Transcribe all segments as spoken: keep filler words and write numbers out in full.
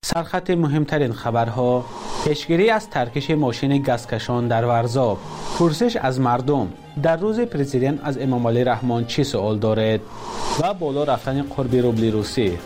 سرخط مهمترین خبرها: پیشگیری از ترکش ماشین گازکشان در ورزاب، پرسش از مردم در روز پرزیدنت از امام علی رحمان چی سوال دارد و بالا رفتن قرب روبل روسی.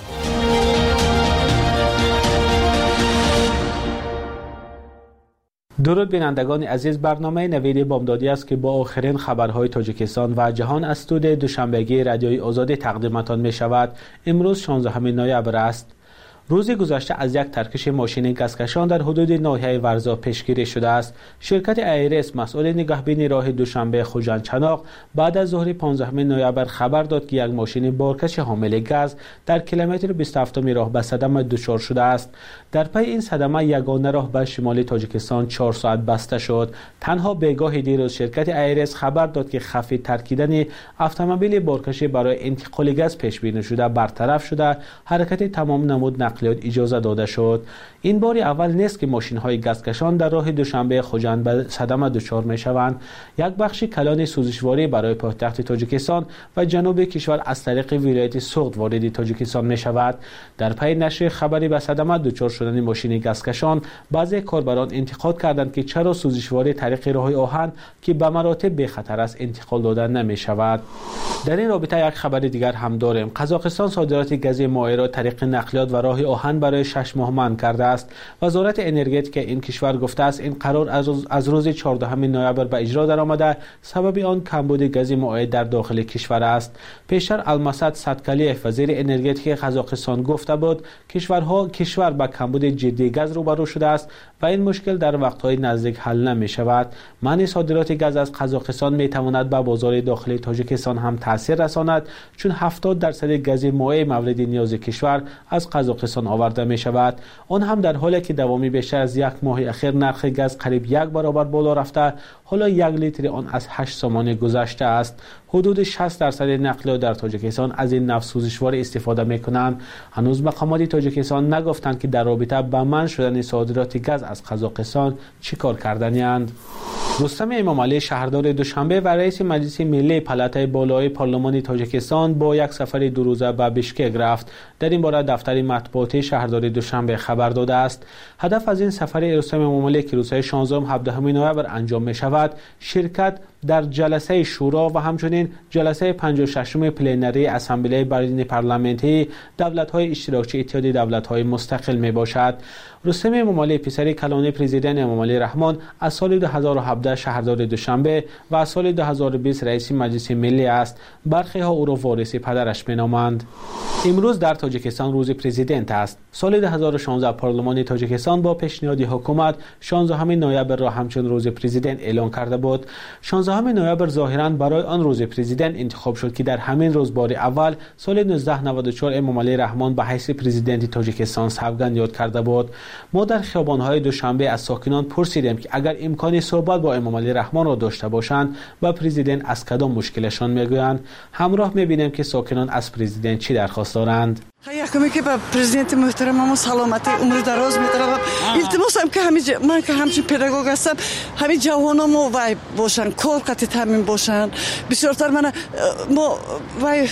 درود بینندگان عزیز، برنامه نوید بامدادی است که با آخرین خبرهای تاجیکستان و جهان از استودیوی دوشنبگی رادیوی آزادی تقدیمتان می شود. امروز شانزدهم نوامبر است. روزی گذشته از یک ترکش ماشین گازکشان در حدود ناحیه ورزاب پیشگیری شده است. شرکت ایرس مسئول نگهبانی راه دوشنبه خوجند چناق بعد از ظهر پانزدهم نوامبر خبر داد که یک ماشین بارکش حامل گاز در کیلومتر بیست و هفت راه به صدمه دچار شده است. در پی این صدمه یگانه راه به شمال تاجیکستان چهار ساعت بسته شد. تنها بگاه دیروز شرکت ایرس خبر داد که خفی ترکیدن اتومبیل بارکشی برای انتقال گاز پیش بینی شده برطرف شده، حرکت تمام نمود نقلیات اجازه داده شد. این بار اول نیست که ماشین های گازکشان در راه دوشنبه خوجند به صدمه دچار می شوند. یک بخش کلان سوزشواری برای پایتخت تاجیکستان و جنوب کشور از طریق ولایت سوغد وارد تاجیکستان می شود. در پی نشر خبری به صدمه دچار شدن ماشین گازکشان، بعضی کاربران انتقاد کردند که چرا سوزشواری طریق راه آهن که به مراتب بی خطر است انتقال داده نمی شود. در این رابطه یک خبر دیگر هم داریم. قزاقستان صادرات گاز مائع را طریق نقلیات و راه آهن برای شش ماه منع کرده است. وزارت انرژتیک این کشور گفته است این قرار از روز, از روز چهاردهم نوامبر به اجرا درآمده. سبب آن کمبود گاز مائع در داخل کشور است. پیشتر المسد صدکلیف وزیر انرژتیک قزاقستان گفته بود کشورها کشور با کمبود جدی گاز روبرو شده است و این مشکل در وقت‌های نزدیک حل نمی شود. منع صادرات گاز از قزاقستان می تواند به بازار داخلی تاجیکستان هم تاثیر رساند، چون هفتاد درصد گاز مائع مورد نیاز کشور از قزاقستان آورده می شود. آن هم در حالی که دوامی بیشتر از یک ماه اخیر نرخ گاز قریب یک برابر بالا رفته، حالا یک لیتر آن از هشت سومانی گذشته است. حدود شصت درصد نقلیات در تاجیکستان از این نفت سوزشوار استفاده می کنند. هنوز مقامات تاجیکستان نگفتند که در رابطه با منع شدن صادرات گاز از قزاقستان چیکار کردنی‌اند. رستم امام علی شهردار دوشنبه و رئیس مجلس ملی پلاتای بالای پارلمان تاجیکستان با یک سفر دو روزه به بشکک رفت. در این باره دفتر مطبوعاتی شهردار دوشنبه خبر داده است. هدف از این سفر رستم امام علی که روزهای شانزده و هفدهم نوامبر انجام می شود، شرکت در جلسه شورا و همچنین جلسه پنجاه و ششم پلنری اسامبله بین پارلمانتی دولت‌های اشتراکی اتحاد دولت‌های مستقل می باشد. رستم امام علی پسر کلان پرزیدنت امام علی رحمان از سال دو هزار و هفده شهردار دوشنبه و از سال دو هزار و بیست رئیس مجلس ملی است. برخی ها او را وارث پدرش مینامند. امروز در تاجیکستان روز پرزیدنت است. سال دو هزار و شانزده پارلمان تاجیکستان با پیشنهاد حکومت شانزدهم نوامبر را همچون روز پرزیدنت اعلام کرده بود. شانزدهم نوامبر ظاهرا برای آن روز پرزیدنت انتخاب شد که در همین روز بار اول سال نوزده نود و چهار امام علی رحمان به حیث پرزیدنت تاجیکستان سوگند یاد کرده بود. ما در خیابان‌های دوشنبه از ساکنان پرسیدیم که اگر امکانی صحبت با امام علی رحمان را داشته باشند و پرزیدنت از کدام مشکلشان میگویند. همراه می‌بینیم که ساکنان از پرزیدنت چی درخواست دارند. یکمی که با پرزیدنت محترم ما سلامتی عمر دراز می‌طلبم. التماسم که همین من که همچین پداگوگ هستم، همین جوانامو وای باشن، کار قطعی تامین باشن. بسیارتر من ما وای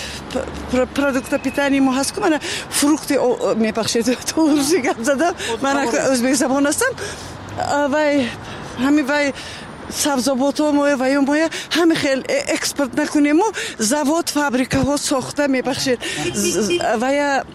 پروداکت پیتانی ما هست که من فروخت میبخشید تو روزی گپ زدم. من ازبک زبان هستم. وای همین وای سبزیجات و موی و موی همه خیلی اکسپورت نکنیم و زواد فابریکه ها ساخته میبخشید و یا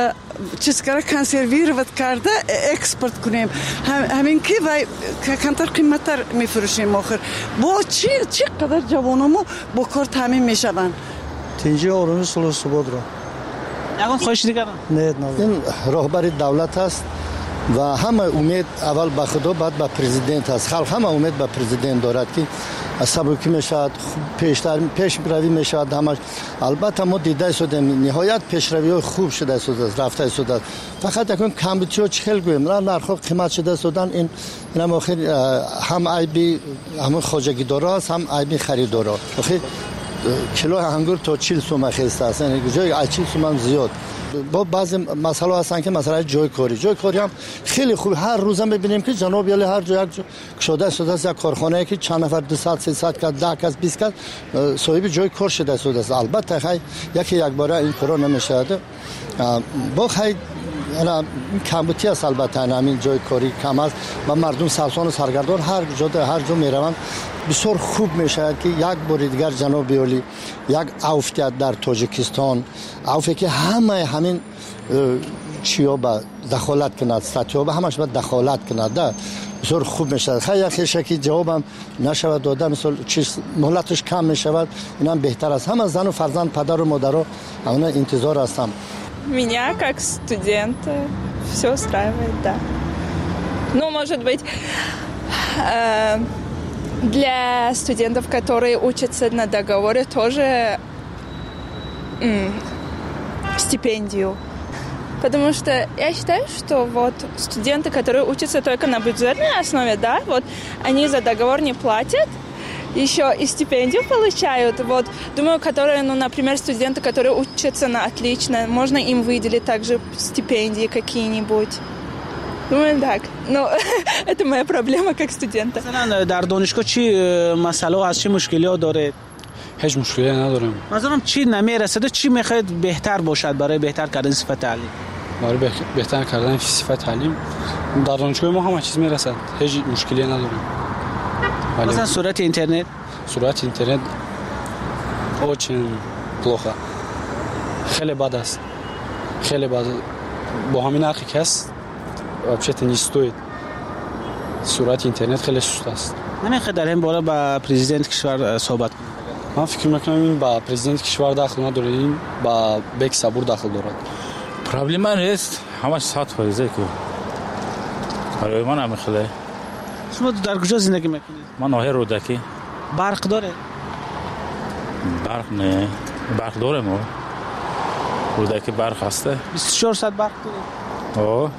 چیز کرده کنسرویر ود کرده اکسپورت کنیم. هم همین که و کمتر قیمتر میفروشیم آخر. با چی چی قدر جوانمو با کار تامین میشوند. تینجی آرون سلو سبود را. نگون خوش دیگر. نه نه. این راهبر دولت است. و همه امید اول به خدا بعد به پرزیدنت است. خلق همه امید به پرزیدنت دارد که سبکی میشود، پیشتر پیش روی میشود. همش البته ما دیده شدیم نهایت پیشروی خوب شده است، رفته شده است. فقط یکم کمبودی و چخل گویم نرخ قیمت شده شدن. این این آخر هم عیبی هم خواجگی داره است، هم عیبی خریدار است. آخر کیلو انگور تا چهل تومان خسته است. یعنی جای چهل تومان زیاد. با بعضی مسائل هستن که مثلا جای کاری جای کاری هم خیلی خوب. هر روز هم ببینیم که جناب یالی هر جای شده شده است یک کارخانه که چند نفر دویست سیصد کس ده کس بیست کس صاحب جای کار شده شده است. البته خیلی یکی یک بار این کار نمیشه. با خیلی انا کمبودی است البته همین جای کاری کم است و مردم سرسان و سرگردان هر جا هر جا میروند بسیار خوب میشه که یک بار دیگر جناب عالی یک افتاد در تاجیکستان افتی که همه همین چیا با دخالت کند ستیا به همش با دخالت کند بسیار خوب میشه. خیلی خیلی که جوابم نشود داده مثلا چیز مهلتش کم میشود اینم بهتر است. همه زن و فرزند پدر و مادر رو اونا انتظار هستم. Меня как студента все устраивает, да. Ну, может быть, для студентов, которые учатся на договоре, тоже стипендию. Потому что я считаю, что вот студенты, которые учатся только на бюджетной основе, да, вот они за договор не платят, еще и стипендию получают. Вот, думаю, которые, ну, например, студенты, которые учатся на отлично, можно им выделить также стипендии какие-нибудь. Думаю, так. Но это моя проблема как студента. مثلا در دانشگاه چی مسئله هست، چی مشکلی داره؟ هیچ مشکلی نداریم. مثلا چی نمیرسه، چی میخواید بهتر باشد برای بهتر کردن صفت تعلیم؟ برای بهتر کردن صفت تعلیم در دانشگاه ما همه چیز میرسد، هیچ مشکلی نداریم. مثلا سرعت اینترنت، سرعت اینترنت очень плохо. خیلی بد است. خیلی بد. با همین حقی که است вообще-то не стоит. سرعت اینترنت خیلی سست است. نمیخواد در این باره با پرزیدنت کشور صحبت کنید؟ من فکر میکنم این با پرزیدنت کشور داخل نداره، این با بک صبور داخل دارد. پرابلم نیست، همش ساعت فریزه که برای من هم خیلی. شما در کجا زندگی میکنید؟ من ناحیه رودکی. برق داره؟ برق نه، برق داره ما. رودکی برق هسته. بیست و چهار ساعت برق داره. آه.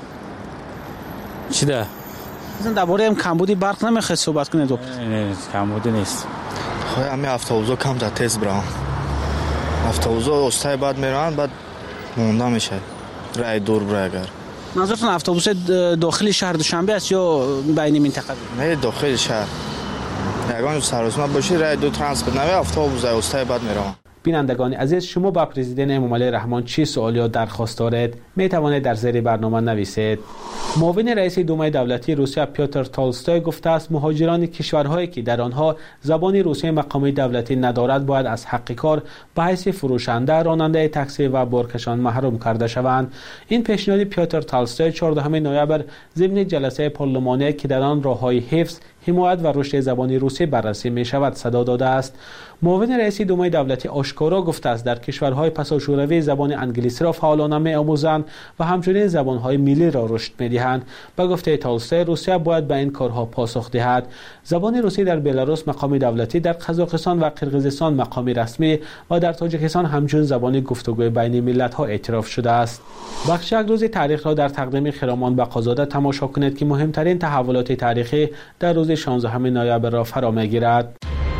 چی ده؟ مثلا درباره هم کمبودی برق نمیخواد صحبت کنید؟ نه نه کمبودی نیست. خواهی همه افتاوزا کم در تیز برام. افتاوزا استای بعد میرن بعد مونده میشه. رای دور برای اگر. منظورتون اتوبوس داخلی شهر دوشنبه است یا بین منطقه؟ نه داخل شهر. یگان سراسر باشی رای دو ترانسپورت نوی اتوبوس استای بعد میرم. بینندگان عزیز، شما با پرزیدنت امامعلی رحمان چی سوال یا درخواست دارید؟ می توانید در زیر برنامه نویسید. معاون رئیس دومای دولتی روسیه پیوتر تولستوی گفته است مهاجران کشورهایی که در آنها زبان روسی مقامی دولتی ندارد باید از حق کار به حیث فروشنده، راننده تاکسی و بارکشان محروم کرده شوند. این پیشنهاد پیوتر تولستوی چهاردهم نوامبر ضمن جلسه پارلمانی که در آن راههای حفظ، حمایت و رشد زبان روسی بررسی می شود صدا داده است. معاون رئیس دومای دولتی آشکارا گفته است در کشورهای پساشوروی زبان انگلیسی را فعالانه می آموزند و همچنین زبانهای ملی را رشد می دهند. به گفته تولستوی روسیه باید به این کارها پاسخ دهد. زبان روسی در بلاروس مقامی دولتی، در قزاقستان و قرقیزستان مقامی رسمی و در تاجیکستان همچون زبان گفتگوی بین ملت‌ها اعتراف شده است. بخش یک روز تاریخ را در تقدیم خرامان بقازاده تماشا کنید که مهمترین تحولات تاریخی در روز شانزدهم نوامبر را فرا می‌گیرد.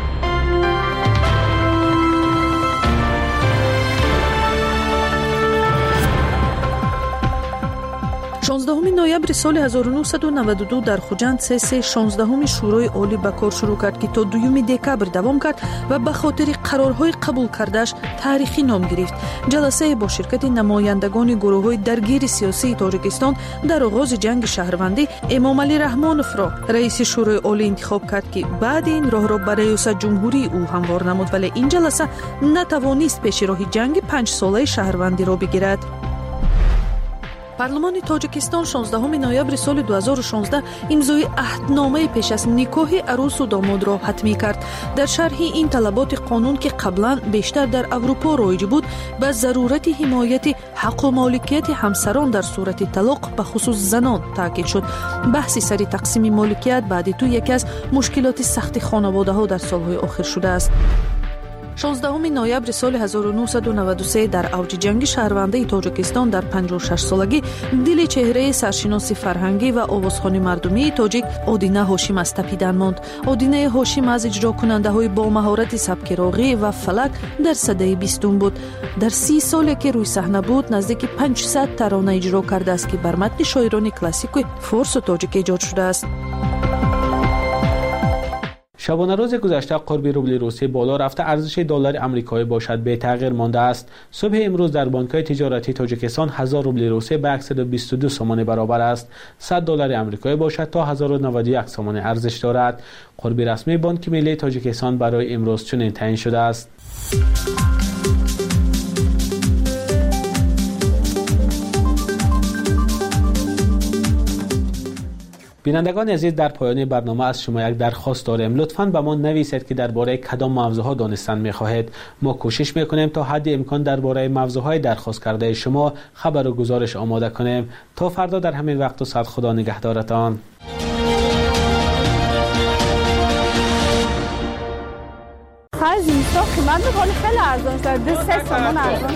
شانزدهم نوامبر سال هزار و نهصد و نود و دو در خوجند سه شانزدهم شورای عالی به کار شروع کرد که تا دوم دکبر دوام کرد و به خاطر قرارهای قبول کردهش تاریخی نام گرفت. جلسه با شرکت نمایندگان گروه‌های درگیر سیاسی تاجیکستان در آغاز جنگ شهروندی امامعلی رحمانوف را رئیس شورای عالی انتخاب کرد که بعد این راه را برای ریاست جمهوری او هموار نمود، ولی این جلسه نتوانست پیش راه جنگ پنج ساله شهروندی را بگیرد. پارلمان تاجیکستان شانزدهم نوامبر سال دو هزار و شانزده امضای عهدنامه پیش از نکاح عروس و داماد را حتمی کرد. در شرح این طلبات قانون که قبلا بیشتر در اروپا رایج بود، به ضرورت حمایت حق و مالکیت همسران در صورت طلاق به خصوص زنان تاکید شد. بحث سر تقسیم مالکیت بعد تو یکی از مشکلات سخت خانواده ها در سالهای آخر شده است. شانزدهم نوامبر سال هزار و نهصد و نود و سه در اوج جنگ شهروندی تاجیکستان در پنجاه و شش سالگی دل چهره سرشناس فرهنگی و آوازخوانی مردمی تاجیک آدینه هاشم از تپیدن ماند. آدینه هاشم از اجرا کننده های با مهارت سبک راقی و فلک در سده بیستم بود. در سی سالی که روی صحنه بود نزدیک پانصد ترانه اجرا کرده است که بر متن شاعران کلاسیک فارس و تاجیک ایجاد شده است. شبانه روز گذشته قرب روبل روسی بالا رفته ارزش دلار آمریکایی باشد به تغییر مانده است. صبح امروز در بانک‌های تجارتی تاجیکستان هزار روبل روسی به صد و بیست و دو سوم برابر است. صد دلار آمریکایی باشد تا هزار و نود و یک سوم ارزش دارد. قرب رسمی بانک ملی تاجیکستان برای امروز چنین تعیین شده است. بینندگان عزیز، در پایان برنامه از شما یک درخواست داریم. لطفاً به ما نویسید که درباره کدام موضوعها دانستن می‌خواهید. ما کوشش می‌کنیم تا حد امکان درباره موضوعهای درخواست کرده شما خبر و گزارش آماده کنیم. تا فردا در همین وقت و ساعت خدا نگهدارتان. خرج اینستا قیمت می‌کنه خیلی ارزان شده. دو سه تومان ارزان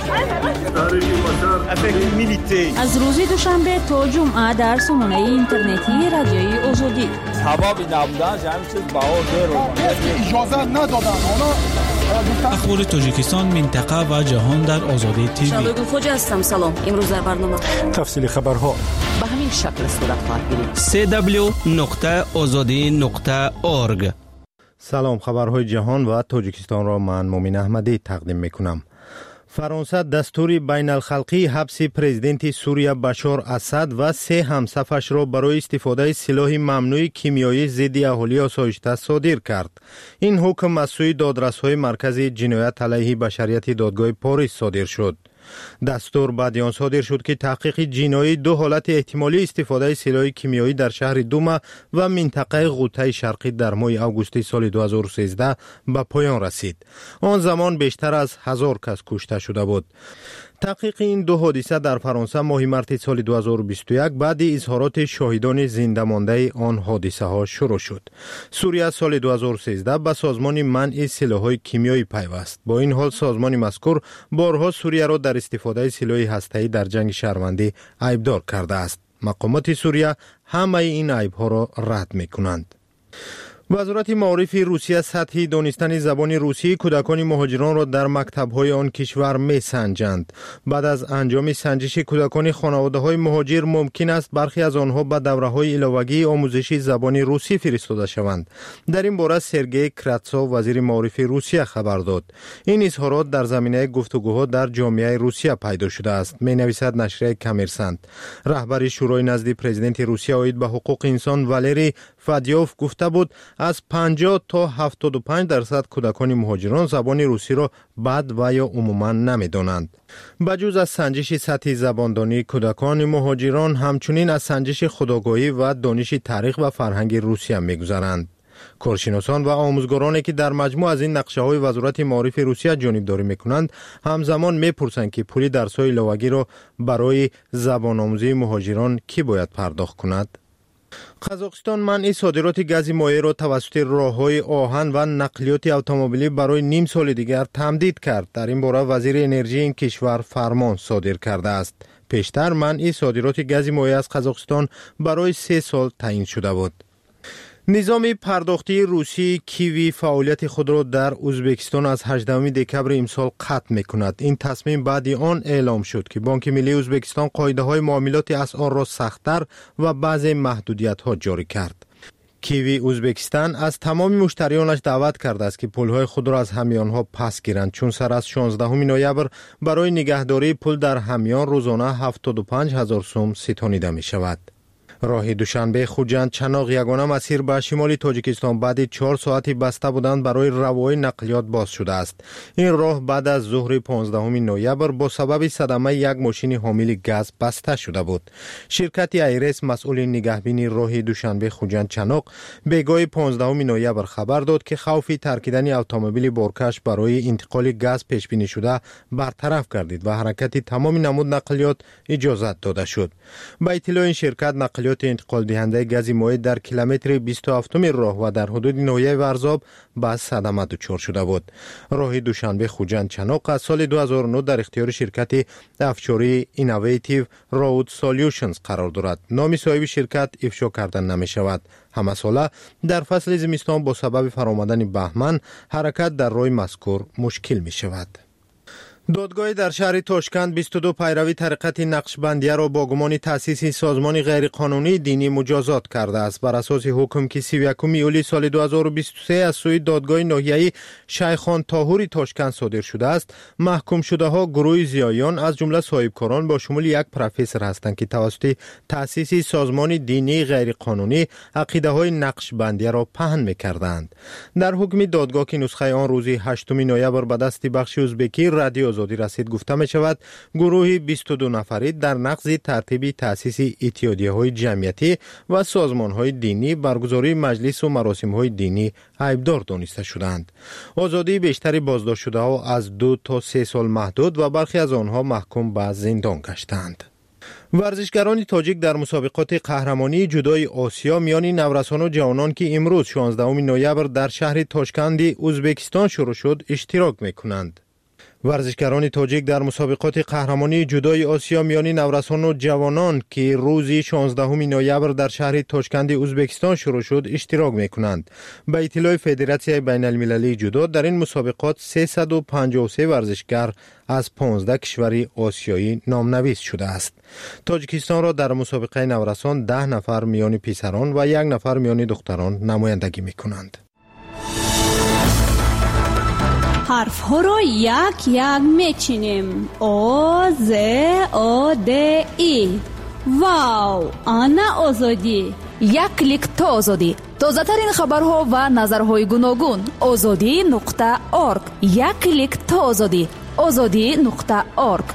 شده. از روز دوشنبه تا جمعه در سامانه اینترنتی رادیوی آزادی. سبب نبودن همین چیز باور داره. اجازه ندادن. اخبار تاجیکستان، منطقه و جهان در آزادی تیوی. شالوی گفوجی هستم. سلام. امروز در برنامه تفصیل خبرها به همین شکل صورت خواهد گرفت. دبلیو دبلیو دبلیو نقطه آزادی نقطه اورگ. سلام، خبرهای جهان و تاجیکستان را من مومن احمدی تقدیم میکنم. فرانسه دستور بین الخلقی حبس پرزیدنت سوریه بشار اسد و سه همصفش را برای استفاده سلاح ممنوع کیمیایی ضد اهالی آسایشته صادر کرد. این حکم از سوی دادرس‌های مرکز جنایت علیه بشریت دادگاه پاریس صادر شد. دستور بعد آن صادر شد که تحقیق جنایی دو حالت احتمالی استفاده سلاح کیمیایی در شهر دوما و منطقه غوطه شرقی در ماه آگوست سال دو هزار و سیزده به پایان رسید. آن زمان بیشتر از هزار کس کشته شده بود. تحقیق این دو حادثه در فرانسه ماه مارس سال دو هزار و بیست و یک بعد اظهارات شاهدان زنده مانده آن حادثه ها شروع شد. سوریه سال دو هزار و سیزده به سازمان منع سلاح‌های کیمیایی پیوست. با این حال سازمان مذکور بارها سوریه را در استفاده سلاح هسته‌ای در جنگ شهروندی عیبدار کرده است. مقامات سوریه همه این عیب‌ها را رد می‌کنند. وزارت معارف روسیه سطح دانستن زبان روسی کودکان مهاجران را در مکتب‌های آن کشور می‌سنجند. بعد از انجام سنجش کودکان خانواده‌های مهاجر ممکن است برخی از آنها به دوره‌های علاوه‌ای آموزشی زبان روسی فرستاده شوند. در این باره سرگئی کراتسوف وزیر معارف روسیه خبر داد. این اظهارات در زمینه گفتگوها در جامعه روسیه پیدا شده است. می‌نویسد نشریه کامرسانت. رهبر شورای نزد پرزیدنت روسیه اید به حقوق انسان والری فادیوف گفته بود از پنجاه تا هفتاد و پنج درصد کودکان مهاجران زبان روسی را بد و یا عموما نمی‌دانند. بجز از سنجش سطح زباندانی کودکان مهاجران همچنین از سنجش خودآگاهی و دانش تاریخ و فرهنگ روسیه می‌گذرند. کارشناسان و آموزگارانی که در مجموع از این نقشه‌های وزارت معارف روسیه جانبداری می‌کنند همزمان می‌پرسند که پول درس‌های علاوه‌ای را برای زبان آموزی مهاجران کی باید پرداخت کند؟ قزاقستان منع صادرات گاز مایع را توسط راه‌های آهن و نقلیات اتومبیلی برای نیم سال دیگر تمدید کرد. در این باره وزیر انرژی این کشور فرمان صادر کرده است. پیشتر منع صادرات گاز مایع از قزاقستان برای سه سال تعیین شده بود. نظام پرداختی روسی کیوی فعالیت خود را در ازبکستان از هجدهم دکمبر امسال قطع می‌کند. این تصمیم بعد آن اعلام شد که بانک ملی ازبکستان قاعده‌های معاملات اسعار را سخت‌تر و بعضی محدودیت‌ها جاری کرد. کیوی ازبکستان از تمام مشتریانش دعوت کرده است که پول‌های خود را از همیان‌ها پس گیرند، چون سر از شانزدهم نوامبر برای نگهداری پول در همیان روزانه هفتاد و پنج هزار سوم ستانیده می‌شود. راه دوشنبه خوجند چناق یگانه مسیر به شمال تاجیکستان بعد چهار ساعتی بسته بودند برای روای نقلیات باز شده است. این راه بعد از ظهر پانزدهم نوامبر با سبب صدمه یک ماشین حامل گاز بسته شده بود. شرکت ایرس مسئول نگهبانی راه دوشنبه خوجند چناق بگاه پانزدهم نوامبر خبر داد که خوف ترکیدن اتومبیل بارکش برای انتقال گاز پیش بینی شده برطرف گردید و حرکت تمام نمود نقلیات اجازت داده شد. با اطلاع این شرکت نقلیات انتقال دهنده گاز مایع در کیلومتر بیست و هفت راه و در حدود ناحیه ورزاب با صدمه دچار شده بود. راه دوشنبه خوجند چناق از سال دو هزار و نه در اختیار شرکت افشاری اینوویتیو رود سولوشنز قرار دارد. نام صاحب شرکت افشا کردن نمی شود. همه ساله در فصل زمستان با سبب فرآمدن بهمن حرکت در راه مذکور مشکل می شود. دادگاه در شهر تاشکند بیست و دو پیروی طریقت نقشبندیه را با گمان تأسیس سازمان غیرقانونی دینی مجازات کرده است. بر اساس حکم که سی و یکم یولی سال دو هزار و بیست و سه از سوی دادگاه ناحیه‌ای شیخان طاهوری تاشکند صادر شده است، محکوم شده ها گروه زیایان از جمله صاحبکاران با شمول یک پروفسور هستند که توسط تأسیس سازمان دینی غیرقانونی عقیده های نقشبندیه را پهن می‌کردند. در حکم دادگاه که نسخه آن روز هشتم نوامبر به دست بخش ازبکی رادیو آزادی رسید گفته می شود گروه بیست و دو نفری در نقض ترتیب تأسیس اتحادیه های جمعیتی و سازمان های دینی، برگزاری مجلس و مراسم های دینی عیبدار دانسته شدند. آزادی بیشتری بازداشت شده ها از دو تا سه سال محدود و برخی از آنها محکوم به زندان گشتند. ورزشگران تاجیک در مسابقات قهرمانی جودوی آسیا میان نورسان و جوانان که امروز شانزدهم نوامبر در شهر تاشکند ازبکستان شروع شد اشتراک میکنند. ورزشگران تاجیک در مسابقات قهرمانی جودوی آسیا میان نورسان و جوانان که روز شانزدهم نوامبر در شهر تاشکند ازبکستان شروع شد اشتراک میکنند. به اطلاع فدراسیون بین المللی جودو در این مسابقات سیصد و پنجاه و سه ورزشگر از پانزده کشور آسیایی نامنویس شده است. تاجیکستان را در مسابقه نورسان ده نفر میان پسران و یک نفر میان دختران نمایندگی میکنند. حرف ها را یک یک میچینیم. او ز او د ای. واو، آنا آزادی. یک کلیک تا آزادی. تازه ترین خبرها و نظرهای گوناگون. آزادی نقطه اورگ. یک کلیک تا آزادی. آزادی نقطه اورگ.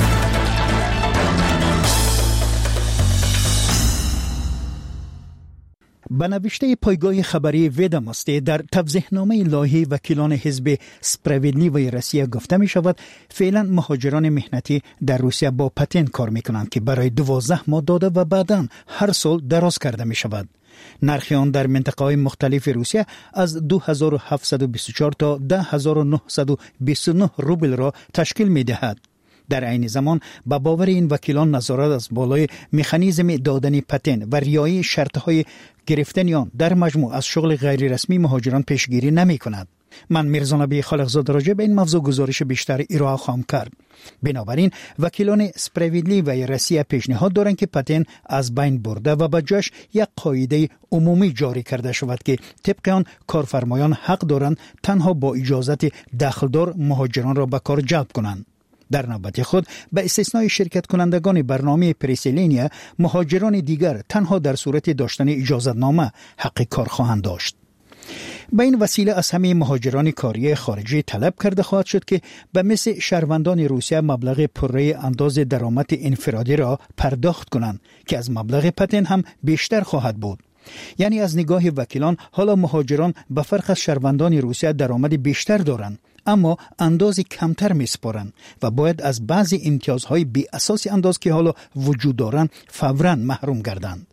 به نوشته پایگاه خبری ویداماستی در توضیحنامه لایحه وکیلان حزب سپراویدلیوی روسیه گفته می شود فعلا مهاجران مهنتی در روسیه با پتن کار می کنند که برای دوازده ماه داده و بعداً هر سال دراز کرده می شود. نرخ آن در منطقه های مختلف روسیه از دو هزار و هفتصد و بیست و چهار تا ده هزار و نهصد و بیست و نه روبل را تشکیل می دهد. در عین زمان با باور این وکیلان نظارت از بالای مکانیزم دادن پتن و رعایت شرطهای گرفتن آن در مجموع از شغل غیر رسمی مهاجران پیشگیری نمی کند. من میرزا نبی خالقزاد راجع به این موضوع گزارش بیشتر ارائه خواهم کرد. بنابراین وکیلان سپراویدلی و روسیه پیشنهاد دارند که پتن از بین برده و به جاش یک قاعده عمومی جاری کرده شود که طبق آن کارفرمایان حق دارند تنها با اجازت دخلدار مهاجران را به کار جلب کنند. در نوبت خود به استثنای شرکت کنندگان برنامه پریسیلینیا مهاجران دیگر تنها در صورت داشتن اجازتنامه حق کار خواهند داشت. به این وسیله از همه مهاجران کاری خارجی طلب کرده خواهد شد که به مثل شهروندان روسیه مبلغ پره انداز درآمد انفرادی را پرداخت کنند که از مبلغ پتن هم بیشتر خواهد بود. یعنی از نگاه وکیلان حالا مهاجران به فرق از شهروندان روسیه درآمد بیشتر دارند اما انداز کمتر میسپارند و باید از بعضی امتیازهای بی اساس انداز که حالا وجود دارند فوراً محروم گردند.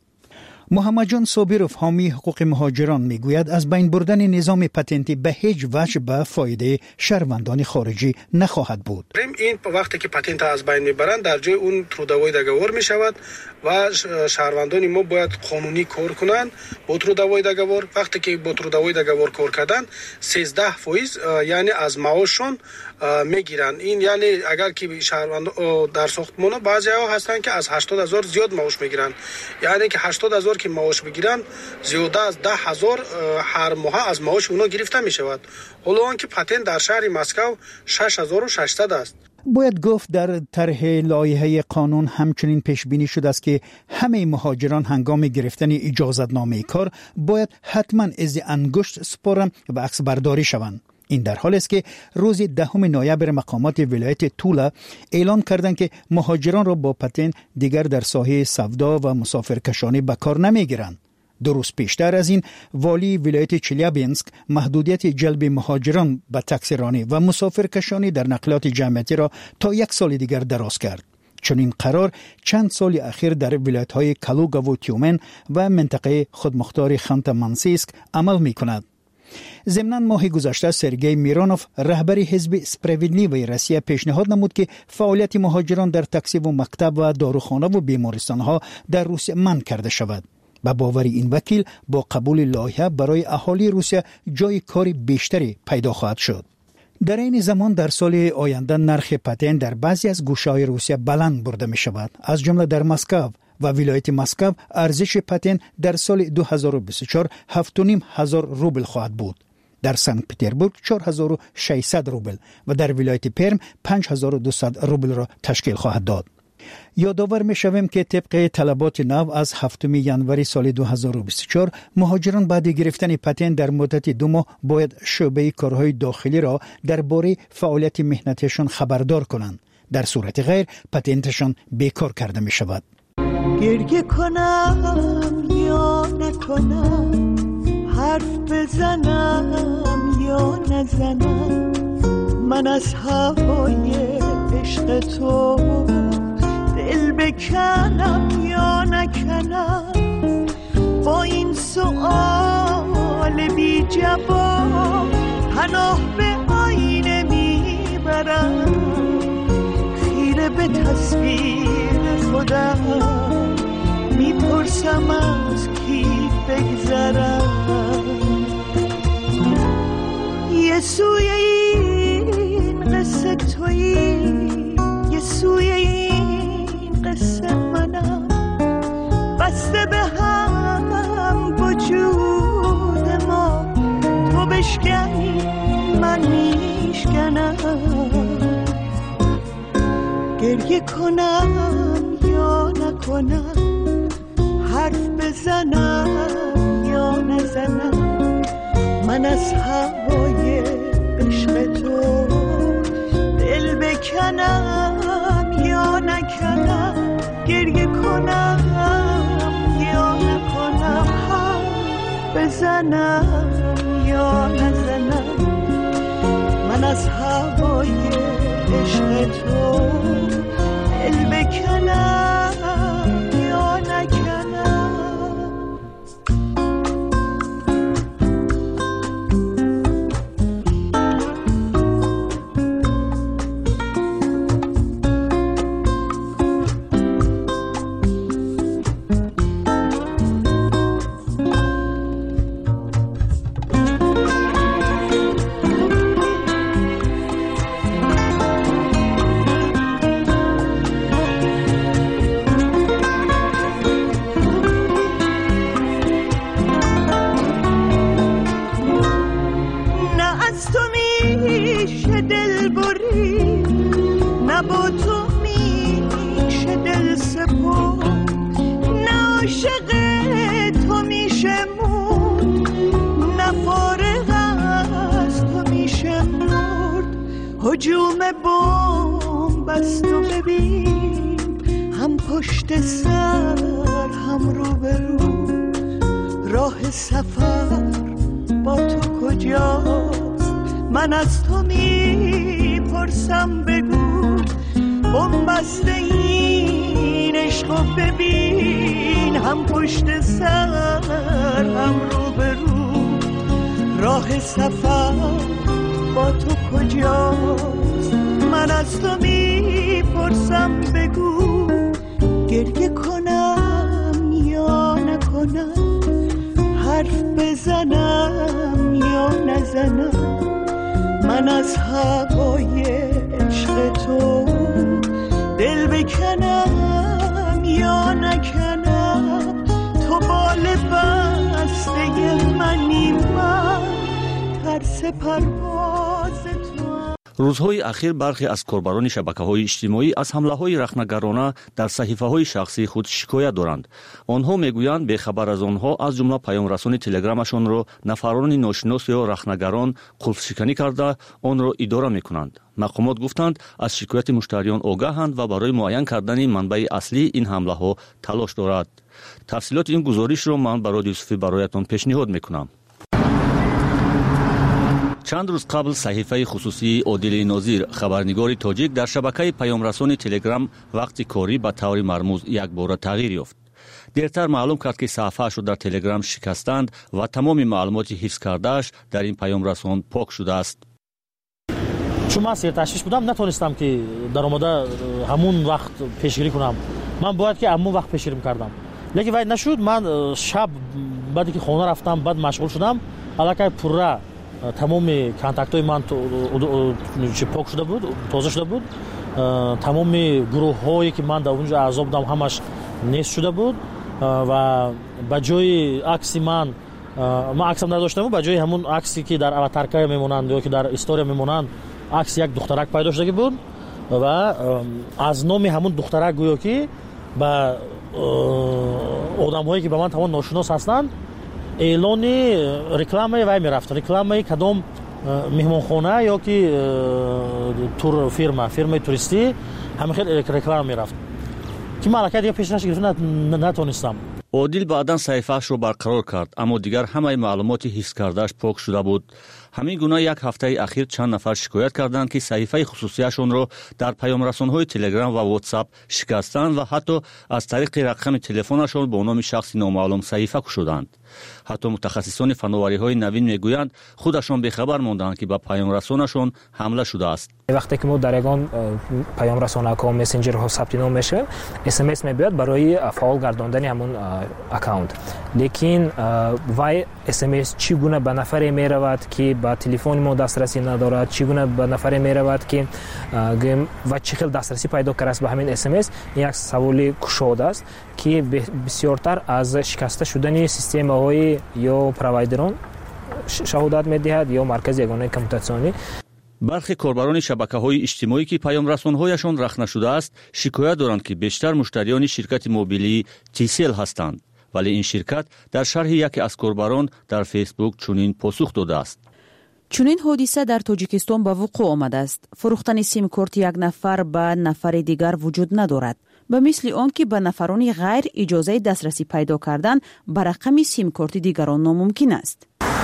محمد جان صابروف حامی حقوق مهاجران میگوید از بین بردن نظام پتنتی به هیچ وجه به فایده شهروندان خارجی نخواهد بود. این وقتی که پتنت از بین میبرند در جای اون трудовой договор می شود و شهروندان ما باید قانونی کار کنند با трудовой договор. وقتی که با трудовой договор کار کردن سیزده فیصد یعنی از معاششون میگیرن. این یعنی اگر که شهروند در ساختمان بعضی ها هستن که از هشتاد هزار زیاد معاش میگیرن، یعنی که هشتاد هزار که معاش بگیرن زیاده از ده هزار هر ماه از معاش اونا گرفته می شود. حالا آنکه پتنت در شهر مسکو شش هزار و ششصد است. باید گفت در طرح لایحه قانون همچنین پیش بینی شده است که همه مهاجران هنگام گرفتن اجازتنامه کار باید حتما از انگشت سپارم و عکس برداری شوند. این در حالی است که روز دهم نوامبر مقامات ولایت تولا اعلام کردند که مهاجران را با پتن دیگر در ساحه سودا و مسافرکشانی به کار نمیگیرند. دو روز پیشتر از این والی ولایت چلیابینسک محدودیت جلب مهاجران به تاکسیرانی و مسافرکشانی در نقلات جمعیتی را تا یک سال دیگر دراز کرد. چون این قرار چند سال اخیر در ولایت‌های کالوگا و تیومن و منطقه خودمختار خانت مانسیسک عمل می‌کند. ضمناً ماه گذشته سرگئی میرانوف رهبر حزب سپراویدلیوی روسیه پیشنهاد نمود که فعالیت مهاجران در تاکسی و مکتب و داروخانه و بیمارستان‌ها در روسیه منع کرده شود. به باور این وکیل با قبول لایحه برای اهالی روسیه جای کار بیشتری پیدا خواهد شد. در این زمان در سال آینده نرخ پتن در بعضی از گوشه‌های روسیه بلند برده می شود. از جمله در مسکو و ولایت مسکو ارزش پتن در سال دو هزار و بیست و چهار هفت و نیم هزار روبل خواهد بود. در سنت پترزبورگ چهار هزار و ششصد روبل و در ولایت پرم پنج هزار و دویست روبل را تشکیل خواهد داد. یادآور می شویم که طبق طلبات نو از هفتم ژانویه سال دو هزار و بیست و چهار مهاجران بعد گرفتن پتن در مدت دو ماه باید شعبه کارهای داخلی را درباره فعالیت مهنتیشان خبردار کنند. در صورت غیر پتنتشان بیکار کرده می شود. گریه کنم یا نکنم، حرف بزنم یا نزنم، من از هوای عشق تو دل بکنم یا نکنم، با این سؤال بی جواب پناه به آینه میبرم، خیره به تصویر خودم میپرسم از کی بگذرم. یه سوی این قصه تویی، یه سوی این قصه منم، بسته به هم وجود ما، تو بشکنی من میشکنم. گریه کنم یا نکنم، حرف بزنم یا نزنم، من از هوای عشق تو دل بکنم یا نکنم، گریه کنم یا نکنم، حرف بزنم یا نزنم، من از هوای عشق تو دل بکنم یا نکنم. هجوم بمب است و ببین، هم پشت سر هم رو به رو، راه سفر با تو کجاست، من از تو میپرسم بگو، بمب است این عشق و ببین، هم پشت سر هم رو به رو، راه سفر با تو کجاست، من از تو میپرسم بگو، گریه کنم یا نکنم، حرف بزنم یا نزنم، من از هوای عشق تو دل بکنم یا نکنم، تو بال بسته منی، من ترس پرواز تو. روزهای اخیر برخی از کاربران شبکه‌های اجتماعی از حمله‌های رخنه‌گرانه در صحیفه‌های شخصی خود شکایت دارند. آنها میگویند بخبر از آنها از جمله پیام‌رسان تلگرامشان را نفران ناشناس یا رخنه‌گران قلف‌شکنی کرده آن را اداره می‌کنند. مقامات گفتند از شکایت مشتریان آگاهند و برای معین کردن منبع اصلی این حمله‌ها تلاش دارند. تفصیلات این گزارش را من برای یوسفی برایتان پیشنهاد می‌کنم. چند روز قبل صحیفه خصوصی عادل ناظر خبرنگار تاجیک در شبکه پیام‌رسان تلگرام وقتی کاری به طور مرموز یک بار تغییر یافت. دیرتر معلوم کرد که صفحه‌اش را در تلگرام شکستند و تمام معلومات حفظ کرده‌اش در این پیام‌رسان پاک شده است. چون من سیر تشویش بودم نتونستم که در آمده همون وقت پیشگیری کنم. من باید که همون وقت پیشگیری کردم. لیکن وای نشد. من شب بعدی که خانه رفتم بعد مشغول شدم الکی پره тамоми контактҳои ман пок шуда буд, тоза шуда буд. тамоми гурӯҳҳое ки ман дар онҷо аъзо будам ҳамаш нест шуда буд ва ба ҷои акси ман ман аксам надоштам, ба ҷои ҳамун аксе ки дар аватарка мемонанд ё ки дар история мемонанд акси як духтарак пайдо шудагӣ буд ва аз номи ҳамун духтарак гӯё ки ба одамҳое ки ба ман тамом ношинос ҳастанд эълони рекламаи вай мерафт, рекламаи кадом меҳмонхона ё ки тур фирма фирмаи туристӣ ҳамин хел реклама мерафт ки ман аллакай дига пешраш гирифта натонистам. одил баъдан саҳифаашро барқарор кард, аммо дигар ҳамаи маълумоти ҳифз кардааш пок шуда буд. ҳамин гуна як ҳафтаи ахир чанд нафар шикоят карданд ки саҳифаи хусусияшонро дар паёмрасонҳои телеграм ва вотсап шикастанд ва ҳатто аз тариқи рақами телефонашон бо номи шахси номаълум саҳифа кушоданд. ҳатто мутахассисони фанновариҳои навин мегӯянд худашон бехабар монданд ки ба паёмрасонашон ҳамла шудааст. вақте ки мо дар ягон паёмрасонаҳо месенҷерҳо сабти ном мешавем, смс мебиёд барои фаъол гардондани ҳамон аккаунт. лекин вай смс чӣ гуна ба нафаре меравад ки ба телефони мо дастрасӣ надорад, чӣ гуна ба нафаре меравад ки ва чӣ хел дастрасӣ пайдо кардааст ба ҳамин смс, ин як саволи кушод аст ки бисёртар аз шикаста шудани системаҳои ё провайдерон шаҳодат медиҳад ё маркази ягонаи коммутатсионӣ. бархе корбарони шабакаҳои иҷтимоӣ ки паёмрасонҳояшон рахна шудааст шикоят доранд ки бештар муштариёни ширкати мобилии тисел ҳастанд, вале ин ширкат дар шарҳи яке аз корбарон дар фейсбук чунин посух додааст. чунин ҳодиса дар тоҷикистон ба вуқӯъ омадааст. фурӯхтани симкорти як нафар ба нафари дигар вуҷуд надорад, ба мисли он ки ба нафарони ғайр иҷозаи дастрасӣ пайдо кардан ба рақами симкорти дигарон номумкин аст.